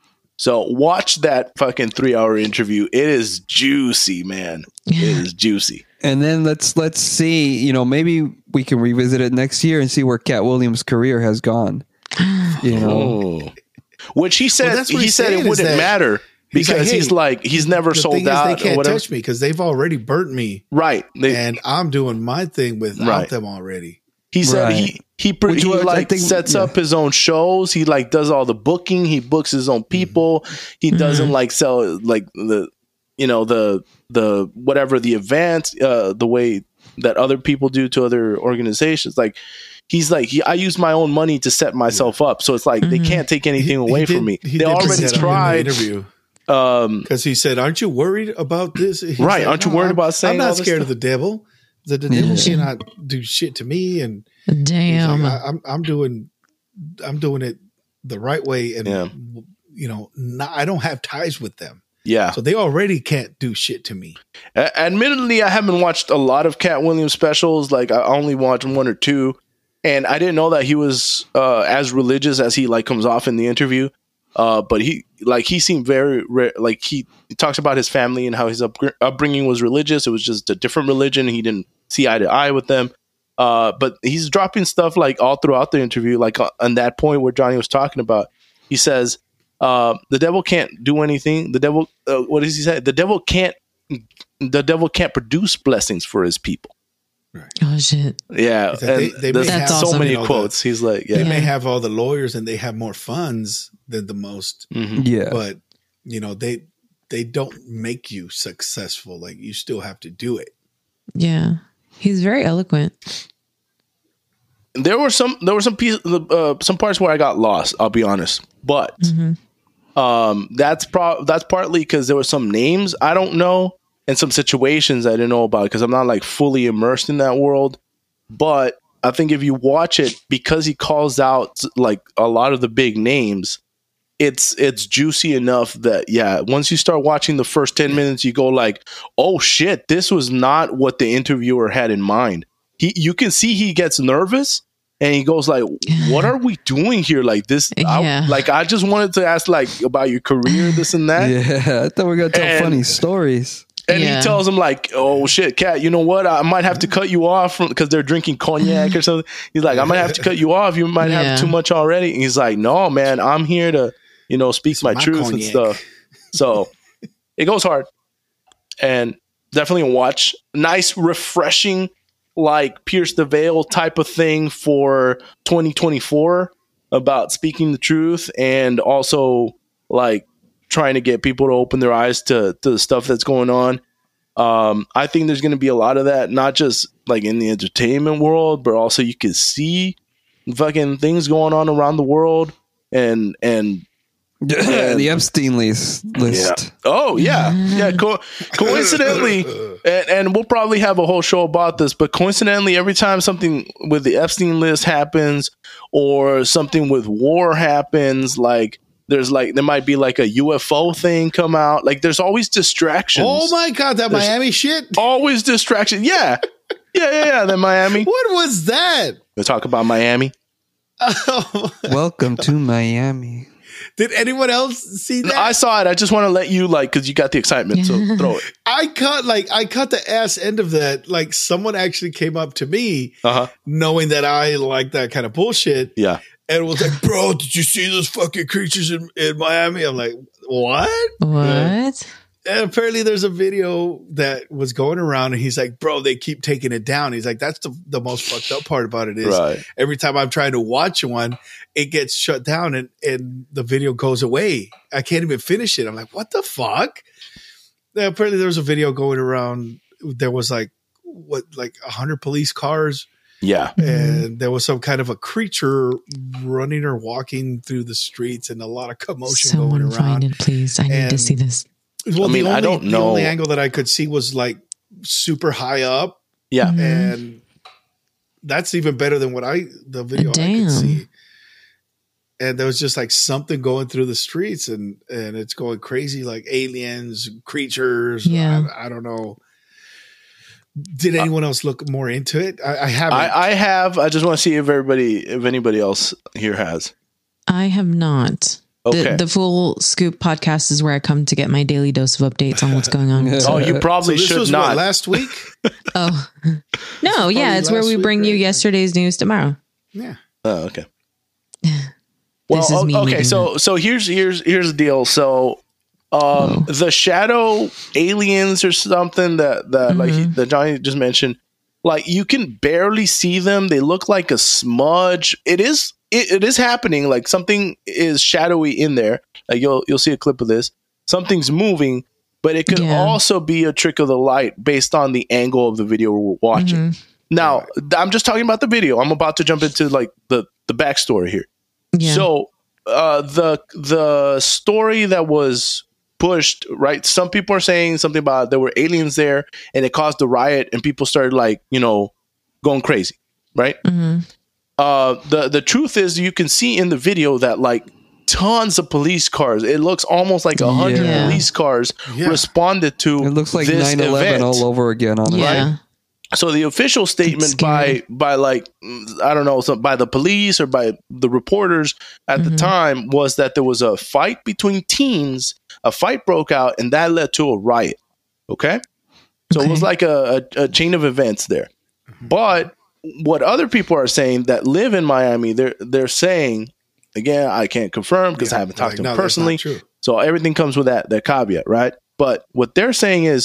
So watch that fucking three hour interview. It is juicy, man. It is juicy. And then let's let's see, you know, maybe we can revisit it next year and see where Cat Williams' career has gone. You know, Oh. Which he said, Well, that's what he he's said saying it is wouldn't that matter he's because like, hey, he's like, he's never The sold thing is, out they or can't whatever. touch me because they've already burnt me, Right. They, and I'm doing my thing without Right. them already. He said Right. he he, pre- Which he was, I like think- sets yeah. up his own shows. He like does all the booking. He books his own people. He doesn't like sell like the you know the the whatever the event uh, the way that other people do to other organizations. Like he's like he, I use my own money to set myself up. So it's like they can't take anything He- away he from did- me. he They did already present him in the tried. interview Um, because he said, "Aren't you worried about this?" He's Right, aren't you worried I'm, about saying I'm all not this scared stuff?" of the devil. The, the devil cannot do shit to me, and he's Damn. like, I, I'm I'm doing I'm doing it the right way, and Yeah. you know, not, I don't have ties with them, yeah. so they already can't do shit to me. A- Admittedly, I haven't watched a lot of Cat Williams specials. Like I only watched one or two, and I didn't know that he was uh, as religious as he like comes off in the interview. Uh, but he like he seemed very re- like he, he talks about his family and how his up- upbringing was religious. It was just a different religion. He didn't see eye to eye with them. Uh, but he's dropping stuff like all throughout the interview, like uh, on that point where Johnny was talking about. He says, uh, "The devil can't do anything. The devil, uh, what does he say? The devil can't. The devil can't produce blessings for his people." Oh shit. Yeah, Is that they- and they there's may have so some, many you know, the- quotes. He's like, They yeah, may Yeah. have all the lawyers and they have more funds than the most, Mhm. yeah. but you know they they don't make you successful. Like you still have to do it. Yeah. He's very eloquent. There were some, there were some pieces, uh, some parts where I got lost. I'll be honest, but um, that's pro- that's partly because there were some names I don't know and some situations I didn't know about because I'm not like fully immersed in that world. But I think if you watch it, because he calls out like a lot of the big names, it's it's juicy enough that yeah, once you start watching the first ten minutes, you go like, oh shit, this was not what the interviewer had in mind. He, you can see he gets nervous and he goes like, what are we doing here? Like this, Yeah. I, like I just wanted to ask like about your career, this and that. Yeah, I thought we were gonna tell And- funny stories. And Yeah. he tells him like, "Oh shit, Cat, you know what? I might have to cut you off from because they're drinking cognac or something." He's like, "I might have to cut you off. You might Yeah. have too much already." And he's like, "No, man, I'm here to, you know, speak my, my truth and cognac." stuff." So it goes hard, and definitely a watch. Nice, refreshing, like Pierce the Veil type of thing for twenty twenty-four about speaking the truth and also like trying to get people to open their eyes to, to the stuff that's going on. Um, I think there's going to be a lot of that, not just like in the entertainment world, but also you can see fucking things going on around the world and, and The Epstein list. list. oh yeah, yeah. Co- coincidentally, and, and we'll probably have a whole show about this, but coincidentally, every time something with the Epstein list happens or something with war happens, like there's like there might be like a U F O thing come out. Like there's always distractions. Oh my god, that There's- Miami shit! Always distraction. Yeah, yeah, yeah, yeah. Then Miami. What was that? We talk about Miami. Welcome to Miami. Did anyone else see that? I saw it. I just want to let you like because you got the excitement. So throw it. I caught like I caught the ass end of that. Like someone actually came up to me, Uh huh. knowing that I like that kind of bullshit, Yeah. and was like, "Bro, did you see those fucking creatures in, in Miami?" I'm like, "What?" What? And apparently there's a video that was going around and he's like, bro, they keep taking it down. He's like, that's the, the most fucked up part about it is Right. every time I'm trying to watch one, it gets shut down and, and the video goes away. I can't even finish it. I'm like, what the fuck? And apparently there was a video going around. There was like, what, like a hundred police cars. Yeah. And there was some kind of a creature running or walking through the streets and a lot of commotion Someone going find around. it, please. I need And- to see this. Well, I mean, the only, I don't the know. only angle that I could see was like super high up, Yeah. Mhm. and that's even better than what I the video I Damn. could see. And there was just like something going through the streets, and and it's going crazy, like aliens, creatures. Yeah. I, I don't know. Did anyone else look more into it? I, I haven't. I, I have. I just want to see if everybody, if anybody else here has. I have not. Okay. The, the Full Scoop podcast is where I come to get my daily dose of updates on what's going on. Oh, you so probably this should was not. what, last week. Oh, no. Yeah. It's where last we week, bring you right? yesterday's news tomorrow. Yeah. Oh, okay. Well, This is me o- okay. leading So, so here's here's here's the deal. So, um, the shadow aliens or something that that like he, that Johnny just mentioned, like you can barely see them. They look like a smudge. It is it, it is happening. Like something is shadowy in there. Like you'll you'll see a clip of this. Something's moving, but it could Yeah. also be a trick of the light based on the angle of the video we're watching. Now, I'm just talking about the video. I'm about to jump into like the the backstory here. Yeah. So uh, the the story that was pushed, right? Some people are saying something about there were aliens there and it caused a riot and people started like, you know, going crazy, right? Uh, the the truth is you can see in the video that like tons of police cars. It looks almost like a hundred Yeah. police cars Yeah. responded to. It looks like this nine eleven event. all over again on yeah. it. So the official statement scary. by by like mm, I don't know, some, by the police or by the reporters at Mm-hmm. the time was that there was a fight between teens. A fight broke out, and that led to a riot. Okay, so it was Okay. like a, a, a chain of events there. But what other people are saying that live in Miami, they're they're saying again, I can't confirm because I haven't talked Like, to no, them that's not personally. true. So everything comes with that that caveat, right? But what they're saying is,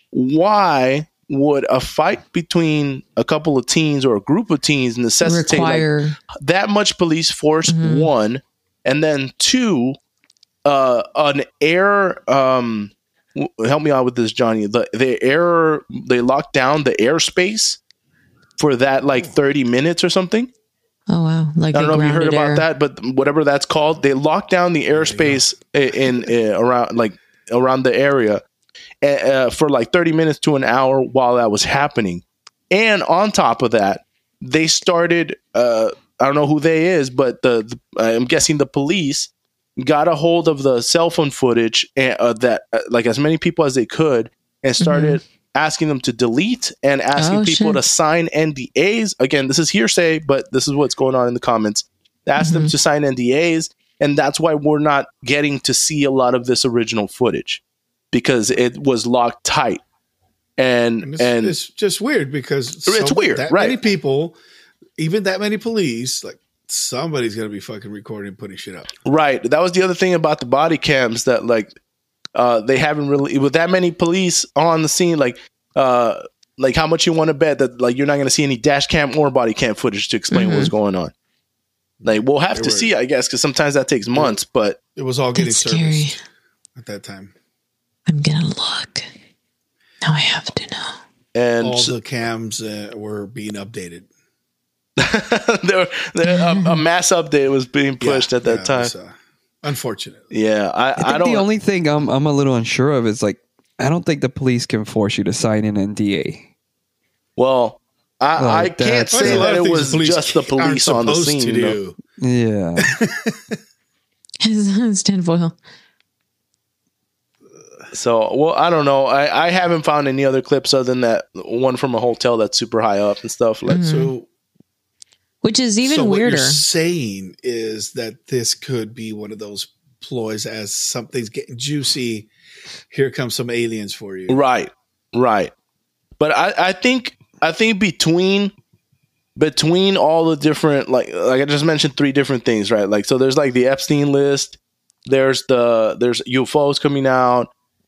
why would a fight between a couple of teens or a group of teens necessitate like, Require. that much police force? One, and then two, uh, an air. Um, w- help me out with this, Johnny. The the air they locked down the airspace for that like thirty minutes or something. Oh, wow. Like I don't a know if you heard grounded about air. that, but whatever that's called, they locked down the airspace i- in, in around like around the area uh, uh, for like thirty minutes to an hour while that was happening. And on top of that, they started. Uh, I don't know who they is, but the, the I'm guessing the police got a hold of the cell phone footage and uh, that uh, like as many people as they could and started. Asking them to delete and asking Oh, people shit. to sign N D As. Again, this is hearsay, but this is what's going on in the comments. They asked them to sign N D As, and that's why we're not getting to see a lot of this original footage because it was locked tight. And And it's, and it's just weird because It's so- weird, that right. many people, even that many police, like somebody's gonna be fucking recording and putting shit up. right, that was the other thing about the body cams that like uh, they haven't really with that many police on the scene. Like uh, like how much you want to bet that like you're not going to see any dash cam or body cam footage to explain what's going on. Like we'll have They to were- see, I guess, because sometimes that takes months. But It was all getting That's scary. serviced at that time. I'm going to look. Now I have to know. and All the cams uh, were being updated. there, there a, a mass update was being pushed Yeah, at that yeah, it time. was, uh, unfortunately, yeah, I, I I, think don't. the only thing I'm I'm a little unsure of is like I don't think the police can force you to sign an N D A. well, I, Like, I can't that's- say There's a lot that of it things was police just the aren't police on the supposed scene. to though. do. Yeah. It's tinfoil. So, well, I don't know. I, I haven't found any other clips other than that one from a hotel that's super high up and stuff. Like, So, Which is even so what weirder. you're saying is that this could be one of those ploys as something's getting juicy. Here comes some aliens for you. right, right. But I, I think I think between between all the different like like I just mentioned three different things, right? Like so there's like the Epstein list, there's the there's U F Os coming out,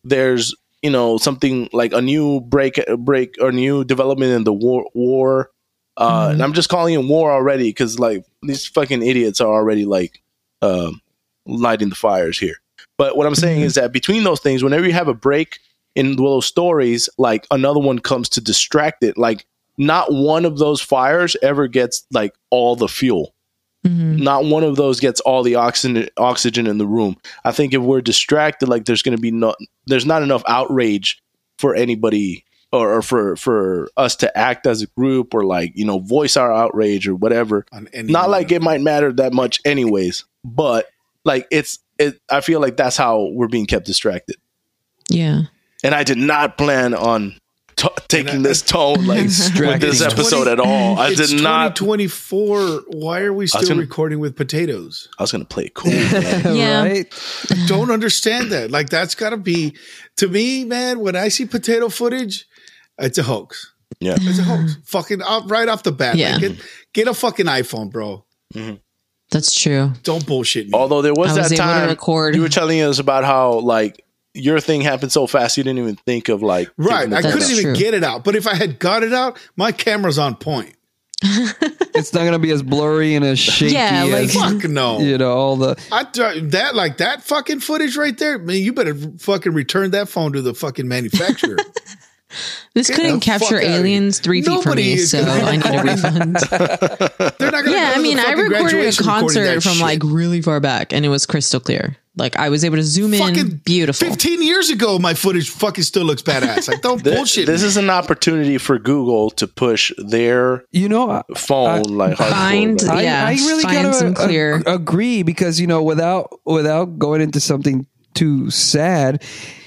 there's you know something like a new break break or new development in the war war. Uh, Mhm. And I'm just calling it war already because like these fucking idiots are already like um, lighting the fires here. But what I'm saying Mhm. is that between those things, whenever you have a break in those stories, like another one comes to distract it. Like not one of those fires ever gets like all the fuel. Mhm. Not one of those gets all the oxygen oxygen in the room. I think if we're distracted, like there's going to be no, there's not enough outrage for anybody or, or for for us to act as a group or like you know voice our outrage or whatever. On any Not one like of it might matter that much, anyways. But like it's it. I feel like that's how we're being kept distracted. Yeah. And I did not plan on t- taking And I- this tone like with Distracting. this episode at all. I It's did not. twenty twenty-four. Why are we still gonna- recording with potatoes? I was gonna play it cool. Man. Yeah. Right? Don't understand that. Like that's got to be to me, man. When I see potato footage, it's a hoax. Yeah. It's a hoax. Fucking off, right off the bat. Yeah. Like, get, get a fucking iPhone, bro. That's true. Don't bullshit me. Although there was I was that able to time record. you were telling us about how like your thing happened so fast you didn't even think of like right. taking the I phone couldn't out. That's even true. get it out. But if I had got it out, my camera's on point. It's not going to be as blurry and as shaky Yeah, like- as, Fuck no. you know, all the. I that like that fucking footage right there, man. You better fucking return that phone to the fucking manufacturer. This Get couldn't the fuck capture outta here. aliens three feet from Nobody me, is so gonna I need a refund. They're not gonna. Yeah, go I to mean, the I fucking recorded a graduation recording concert that from shit. like really far back, and it was crystal clear. Like I was able to zoom in, fucking beautiful. Fifteen years ago, my footage fucking still looks badass. Like don't This, bullshit. this me. is an opportunity for Google to push their You know, phone I- like hardcore, Find- like- I, Yeah, I really find gotta some a- clear- agree because you know without without going into something too sad,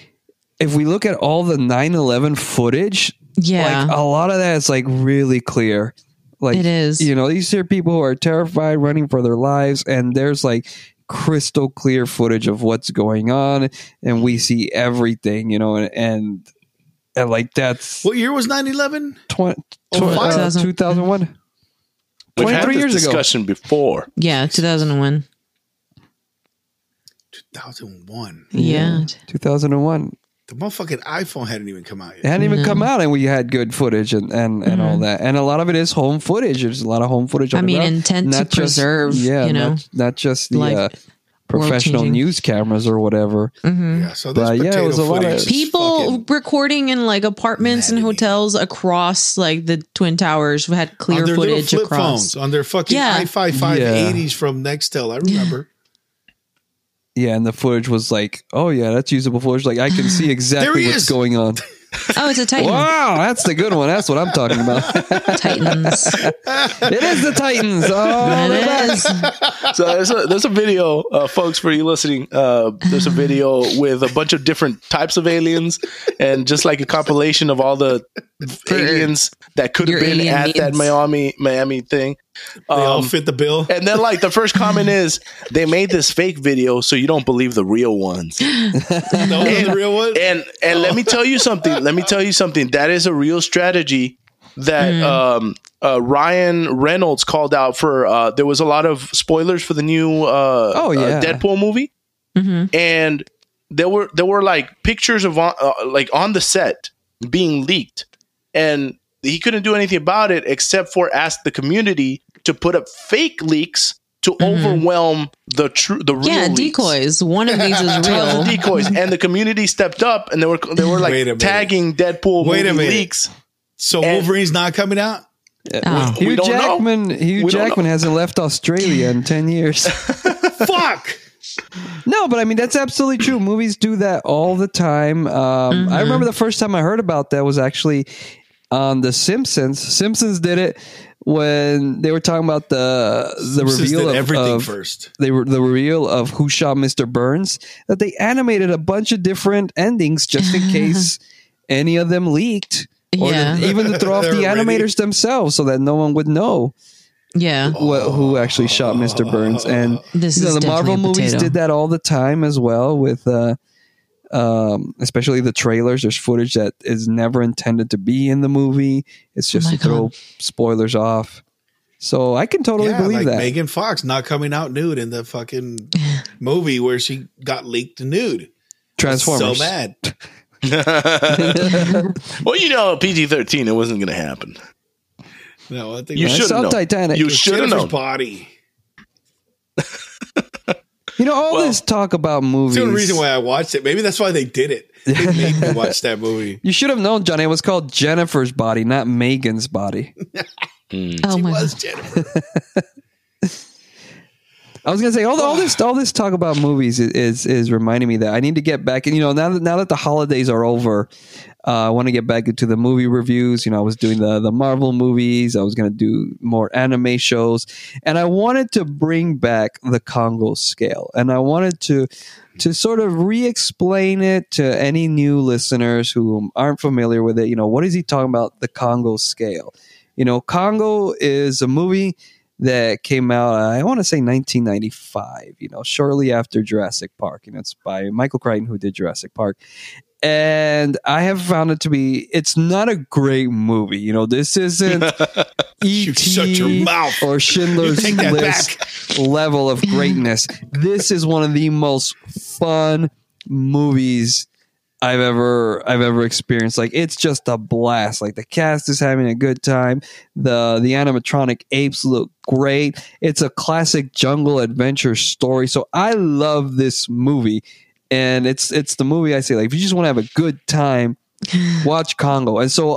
if we look at all the nine eleven footage, Yeah. like a lot of that is like really clear. Like It is. you know, these are people who are terrified, running for their lives, and there's like crystal clear footage of what's going on, and we see everything, you know, and and, and like that's What year was nine eleven? twenty, Oh, five. uh, two thousand one. We've had twenty-three this years ago. discussion before. Yeah, two thousand one. two thousand one. Yeah. two thousand one. The motherfucking iPhone hadn't even come out It yet. hadn't even No. come out, and we had good footage and, and, and all Mhm. that. And a lot of it is home footage. There's a lot of home footage. On I the mean, ground. intent to Not just- preserve, Yeah, you know, not, not just the like, uh, professional world-changing. news cameras or whatever. Mhm. Yeah, so this But, yeah, it potato was a lot footage of- is People fucking recording in like apartments and maddening. hotels across like the Twin Towers had clear on their little footage flip across. phones, on their fucking Yeah. i five five Yeah. eighties from Nextel. I remember. Yeah, and the footage was like, oh yeah, that's usable footage. Like I can see There exactly he what's is. going on. Oh, it's a Titan. Wow, that's the good one. That's what I'm talking about. Titans. It is the Titans. Oh, they're back. It is. So there's a, there's a video, uh, folks, for you listening. Uh, there's a video with a bunch of different types of aliens, and just like a compilation of all the aliens that could have your been alien at that needs. Miami Miami thing. They all Um, fit the bill. and then, like the first comment is, they made this fake video so you don't believe the real ones. Those are the real ones. And and let me tell you something. Let me tell you something. That is a real strategy that um, uh, Ryan Reynolds called out for. Uh, there was a lot of spoilers for the new uh, Oh, yeah. uh, Deadpool movie, Mhm. and there were there were like pictures of on, uh, like on the set being leaked, and he couldn't do anything about it except for ask the community to put up fake leaks to overwhelm the true the real Yeah, leaks. decoys. One of these is Tons real. of decoys, and the community stepped up, and they were they were Wait a like minute. tagging Deadpool Wait a movie minute. leaks. So and- Wolverine's not coming out? Oh. We Hugh don't know. Jackman. Hugh We don't Jackman know. hasn't left Australia in ten years. Fuck. No, but I mean that's absolutely true. Movies do that all the time. Um, I remember the first time I heard about that was actually on The Simpsons. Simpsons did it when they were talking about the the Simpsons reveal did of everything of- first. They were the reveal of Who Shot Mister Burns. That they animated a bunch of different endings just in case any of them leaked, or Yeah. to, even to throw off the They're ready. animators themselves so that no one would know Yeah. what, who actually shot Mister Burns. And This you know, is the Marvel definitely a movies potato. did that all the time as well with uh um especially the trailers. There's footage that is never intended to be in the movie. It's just Oh my to throw God. spoilers off. So I can totally Yeah, believe like that. Megan Fox not coming out nude in the fucking movie where she got leaked nude. Transformers. So mad. Well, you know, P G thirteen, it wasn't going to happen. No, I think You I should saw know. Titanic. You It was should have Jennifer's known. body. You know, all Well, this talk about movies. It's the only reason why I watched it. Maybe that's why they did it. They made me watch that movie. You should have known, Johnny. It was called Jennifer's Body, not Megan's Body. Oh She my was god. Jennifer. I was gonna say all, all this all this talk about movies is, is is reminding me that I need to get back. And you know, now that now that the holidays are over, uh, I want to get back into the movie reviews. You know, I was doing the the Marvel movies. I was gonna do more anime shows, and I wanted to bring back the Congo scale, and I wanted to to sort of re-explain it to any new listeners who aren't familiar with it. You know, what is he talking about? The Congo scale. You know, Congo is a movie that came out, I want to say nineteen ninety-five, you know, shortly after Jurassic Park. You know, it's by Michael Crichton, who did Jurassic Park. And I have found it to be, it's not a great movie. You know, this isn't E shut your T mouth. or Schindler's You take that List level of greatness. This is one of the most fun movies I've ever I've ever experienced. Like, it's just a blast. Like, the cast is having a good time. The the animatronic apes look great. It's a classic jungle adventure story. So I love this movie. And it's it's the movie I say, like, if you just want to have a good time, watch Congo. And so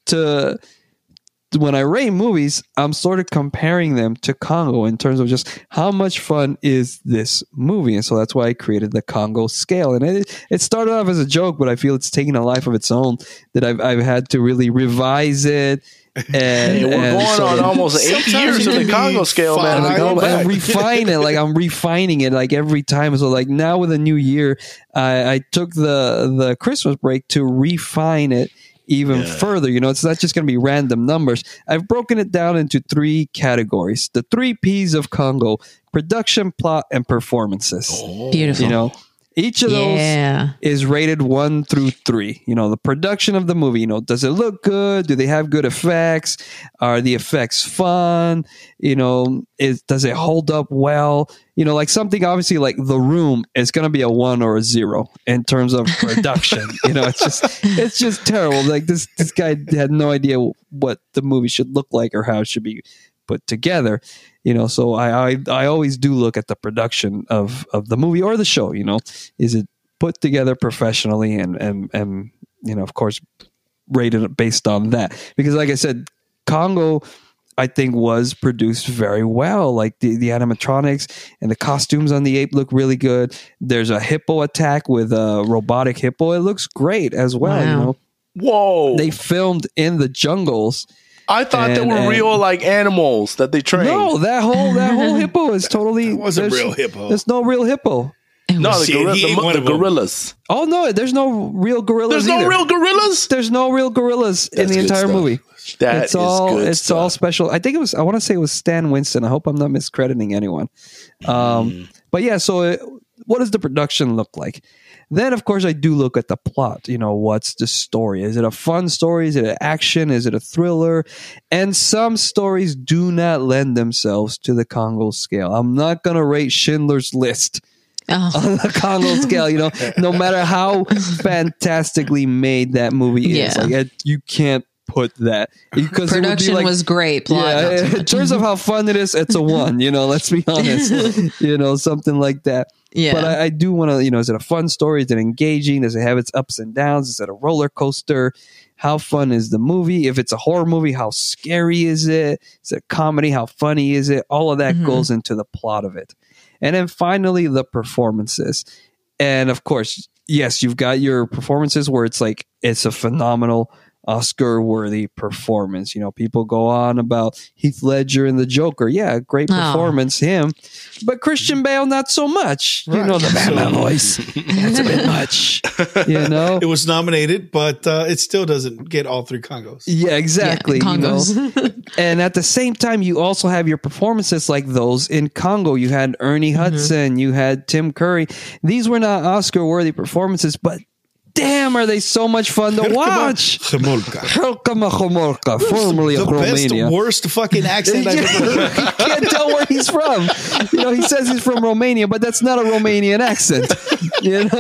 to when I rate movies, I'm sort of comparing them to Congo in terms of just how much fun is this movie. And so that's why I created the Congo scale. And it, it started off as a joke, but I feel it's taken a life of its own, that I've, I've had to really revise it. And, Hey, we're and going sort on of- almost eight Sometimes years it of can the be Congo scale, fun. man. I Like, go go and back. refine it. Like, I'm refining it like every time. So like now with a new year, I, I took the the Christmas break to refine it even Yeah. further. You know, it's not just going to be random numbers. I've broken it down into three categories. The three P's of Congo: production, plot, and performances. Beautiful. You know, each of those Yeah. is rated one through three. You know, the production of the movie, you know, does it look good? Do they have good effects? Are the effects fun? You know, is does it hold up well? You know, like something obviously like The Room is going to be a one or a zero in terms of production. You know, it's just it's just terrible. Like this this guy had no idea what the movie should look like or how it should be put together. You know, so I, I I always do look at the production of of the movie or the show. You know, is it put together professionally and and and you know, of course, rated based on that. Because like I said, Congo, I think, was produced very well. Like the, the animatronics and the costumes on the ape look really good. There's a hippo attack with a robotic hippo. It looks great as well. Wow. You know, Whoa. they filmed in the jungles. I thought they and- were and- real, like, animals that they trained. No, that whole that whole hippo is totally. That was a there's- real hippo. There's no real hippo. No, the, Shit, gorilla, he the, ate mo- one the of them. gorillas. Oh no, there's no real gorillas. There's no either. real gorillas? There's no real gorillas in That's the good entire stuff. movie. That it's is all good it's stuff. all special. I think it was. I want to say it was Stan Winston. I hope I'm not miscrediting anyone. Um, Mm. But yeah, so it, what does the production look like? Then, of course, I do look at the plot. You know, what's the story? Is it a fun story? Is it an action? Is it a thriller? And some stories do not lend themselves to the Congo scale. I'm not going to rate Schindler's List Oh. on the Congo scale, you know, no matter how fantastically made that movie is. Yeah. Like, it, you can't put that because Production it would be like, was great. Plot, not so yeah, in much. terms of how fun it is, it's a one. You know, let's be honest. You know, something like that. Yeah. But I, I do want to, you know, is it a fun story? Is it engaging? Does it have its ups and downs? Is it a roller coaster? How fun is the movie? If it's a horror movie, how scary is it? Is it a comedy? How funny is it? All of that Mhm. goes into the plot of it. And then finally, the performances. And of course, yes, you've got your performances where it's like, it's a phenomenal Oscar-worthy performance. You know, people go on about Heath Ledger and the Joker. Yeah, great Oh. performance, him. But Christian Bale, not so much. You Right. know, the Batman So- voice. That's a bit much. You know? It was nominated, but uh, it still doesn't get all three Congos. Yeah, exactly. Yeah, you know? Congos. And at the same time, you also have your performances like those in Congo. You had Ernie Hudson, you had Tim Curry. These were not Oscar-worthy performances, but damn, are they so much fun to watch? Chmulka. Helkama Chomorka, formerly The of best, Romania. worst fucking accent I've ever heard. You can't tell where he's from. You know, he says he's from Romania, but that's not a Romanian accent. You know,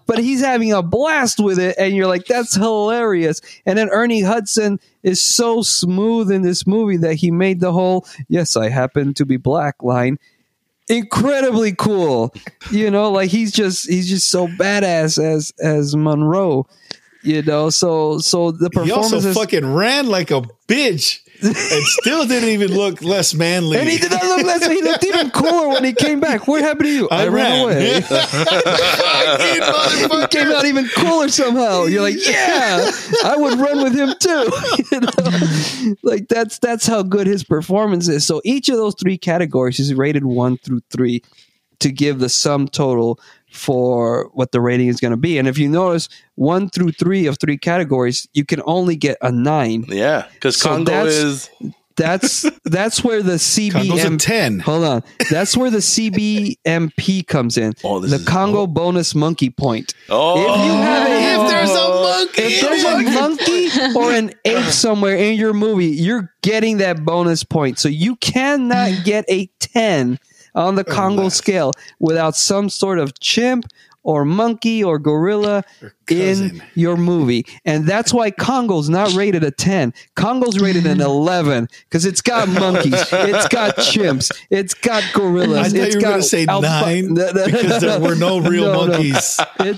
but he's having a blast with it, and you're like, that's hilarious. And then Ernie Hudson is so smooth in this movie that he made the whole "yes, I happen to be black" line incredibly cool. You know, like he's just he's just so badass as as Monroe. You know, so so the He performance also is, fucking ran like a bitch and still didn't even look less manly. and he did not look less. He looked even cooler when he came back. What happened to you? I I, ran, ran. away. Fucking He motherfucker. came out even cooler somehow. You're like, yeah, I would run with him too. You know? Like that's that's how good his performance is. So each of those three categories is rated one through three to give the sum total for what the rating is going to be. And if you notice, one through three of three categories, you can only get a nine. Yeah, because So Congo that's- is That's that's where the C B Congo's a M ten. Hold on. That's where the C B M P comes in. Oh, this the is- Congo bonus monkey point. oh, If you have a If there's a monkey, if there's a monkey or an ape somewhere in your movie, you're getting that bonus point. So you cannot get a ten on the Congo Unless- scale without some sort of chimp or monkey or gorilla in cousin. your movie. And that's why Congo's not rated a ten. Congo's rated an eleven because it's got monkeys, it's got chimps, it's got gorillas. I thought it's you were got going to say alpha- nine No, no, because there were no real no, no. monkeys. It's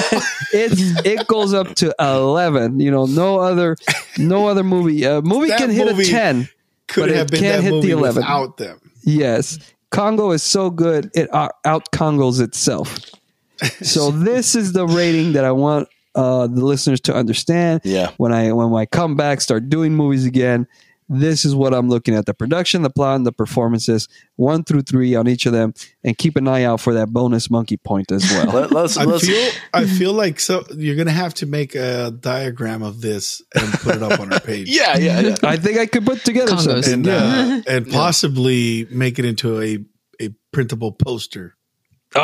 it's it goes up to eleven. You know, no other no other movie. Uh, movie That can hit movie a ten. Could but it have been can't that hit the movie eleven. without them. Yes, Congo is so good it out Congos itself. So this is the rating that I want uh, the listeners to understand. Yeah. When I when I come back, start doing movies again, this is what I'm looking at: the production, the plot, and the performances, one through three on each of them, and keep an eye out for that bonus monkey point as well. Let, let's I let's feel I feel like so you're gonna have to make a diagram of this and put it up on our page. yeah yeah yeah. I think I could put together Congos. something. and Yeah. uh, and possibly make it into a a printable poster. Okay,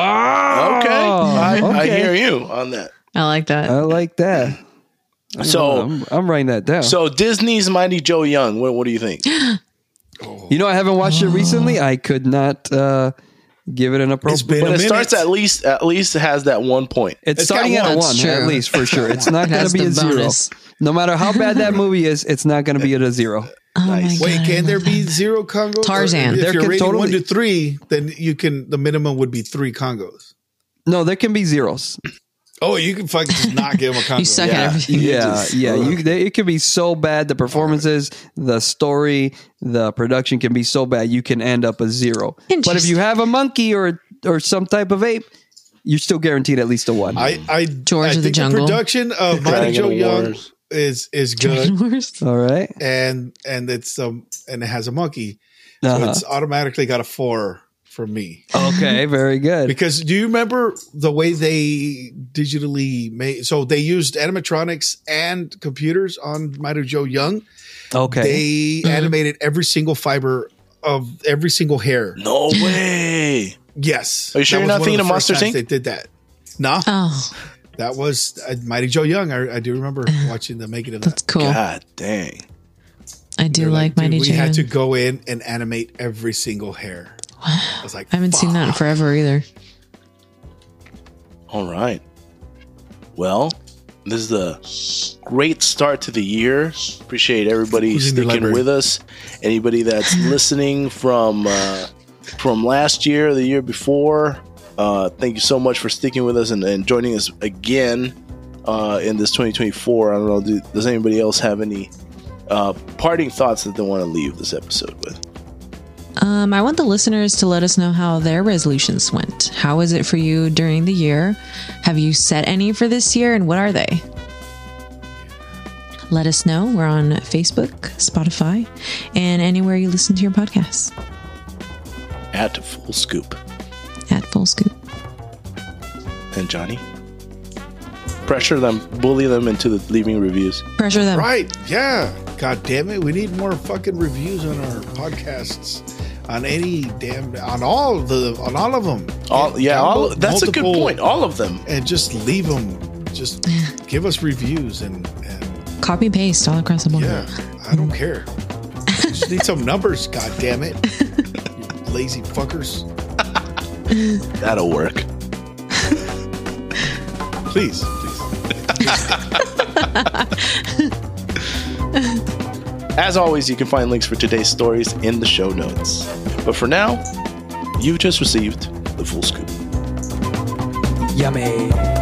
I, I okay. hear you on that. I like that. I like that. So I'm, I'm writing that down. so Disney's Mighty Joe Young. What what do you think? You know, I haven't watched it recently. I could not uh, give it an It's appropriate. been But a it minute. starts at least at least it has that one point. It's, It's starting got at a one. one, That's at true. least for sure. It's not It going has to be the a zero. bonus. No matter how bad that movie is, it's not going to be at a zero. Oh Nice. my Wait, God, can I there love be that. zero Congos? Tarzan. Or If There you're can rating totally- one to three, then you can. The minimum would be three Congos. No, there can be zeros. Oh, you can fucking just not give them a Congo. You suck Yeah. at everything. You Yeah, just- yeah. You, they, it can be so bad. The performances, the story, the production can be so bad. You can end up a zero. But if Interesting. you have a monkey or or some type of ape, you're still guaranteed at least a one. I, I, George I of the think Jungle. the production of Mighty Dragon Joe Young Wars. is is good, All right. and and it's um and it has a monkey, so Uh-huh. it's automatically got a four for me. Okay. Very good. Because do you remember the way they digitally made? So they used animatronics and computers on Mighty Joe Young. Okay. They animated every single fiber of every single hair. No way. Yes. Are you sure That you're not was one thinking the of first Monster times Inc? They did that. No, Oh, that was uh, Mighty Joe Young. I, I do remember watching the making of that's that. cool. God dang. I do They're like dude, Mighty we Joe. had to Young. go in and animate every single hair. I was like, I haven't seen that in fuck. forever either. All right. Well, this is a great start to the year. Appreciate everybody Who's in your sticking library? with us. Anybody that's listening from uh, from last year, or the year before, uh, thank you so much for sticking with us and, and joining us again uh, in this twenty twenty-four. I don't know. Do, does anybody else have any uh, parting thoughts that they want to leave this episode with? Um, I want the listeners to let us know how their resolutions went. How is it for you during the year? Have you set any for this year, and what are they? Let us know. We're on Facebook, Spotify, and anywhere you listen to your podcasts At Full Scoop. at Full Scoop. And Johnny? Pressure them, bully them into the leaving reviews. Pressure them. Right. Yeah. God damn it. We need more fucking reviews on our podcasts. On any damn on all the on all of them. All yeah, all Download that's a good multiple- point. All of them. And just leave them. Just give us reviews and, and Copy paste all across the board. yeah, I don't care. Just need some numbers, god damn it. You lazy fuckers. That'll work. please, please. As always, you can find links for today's stories in the show notes. But for now, you just received the full scoop. Yummy.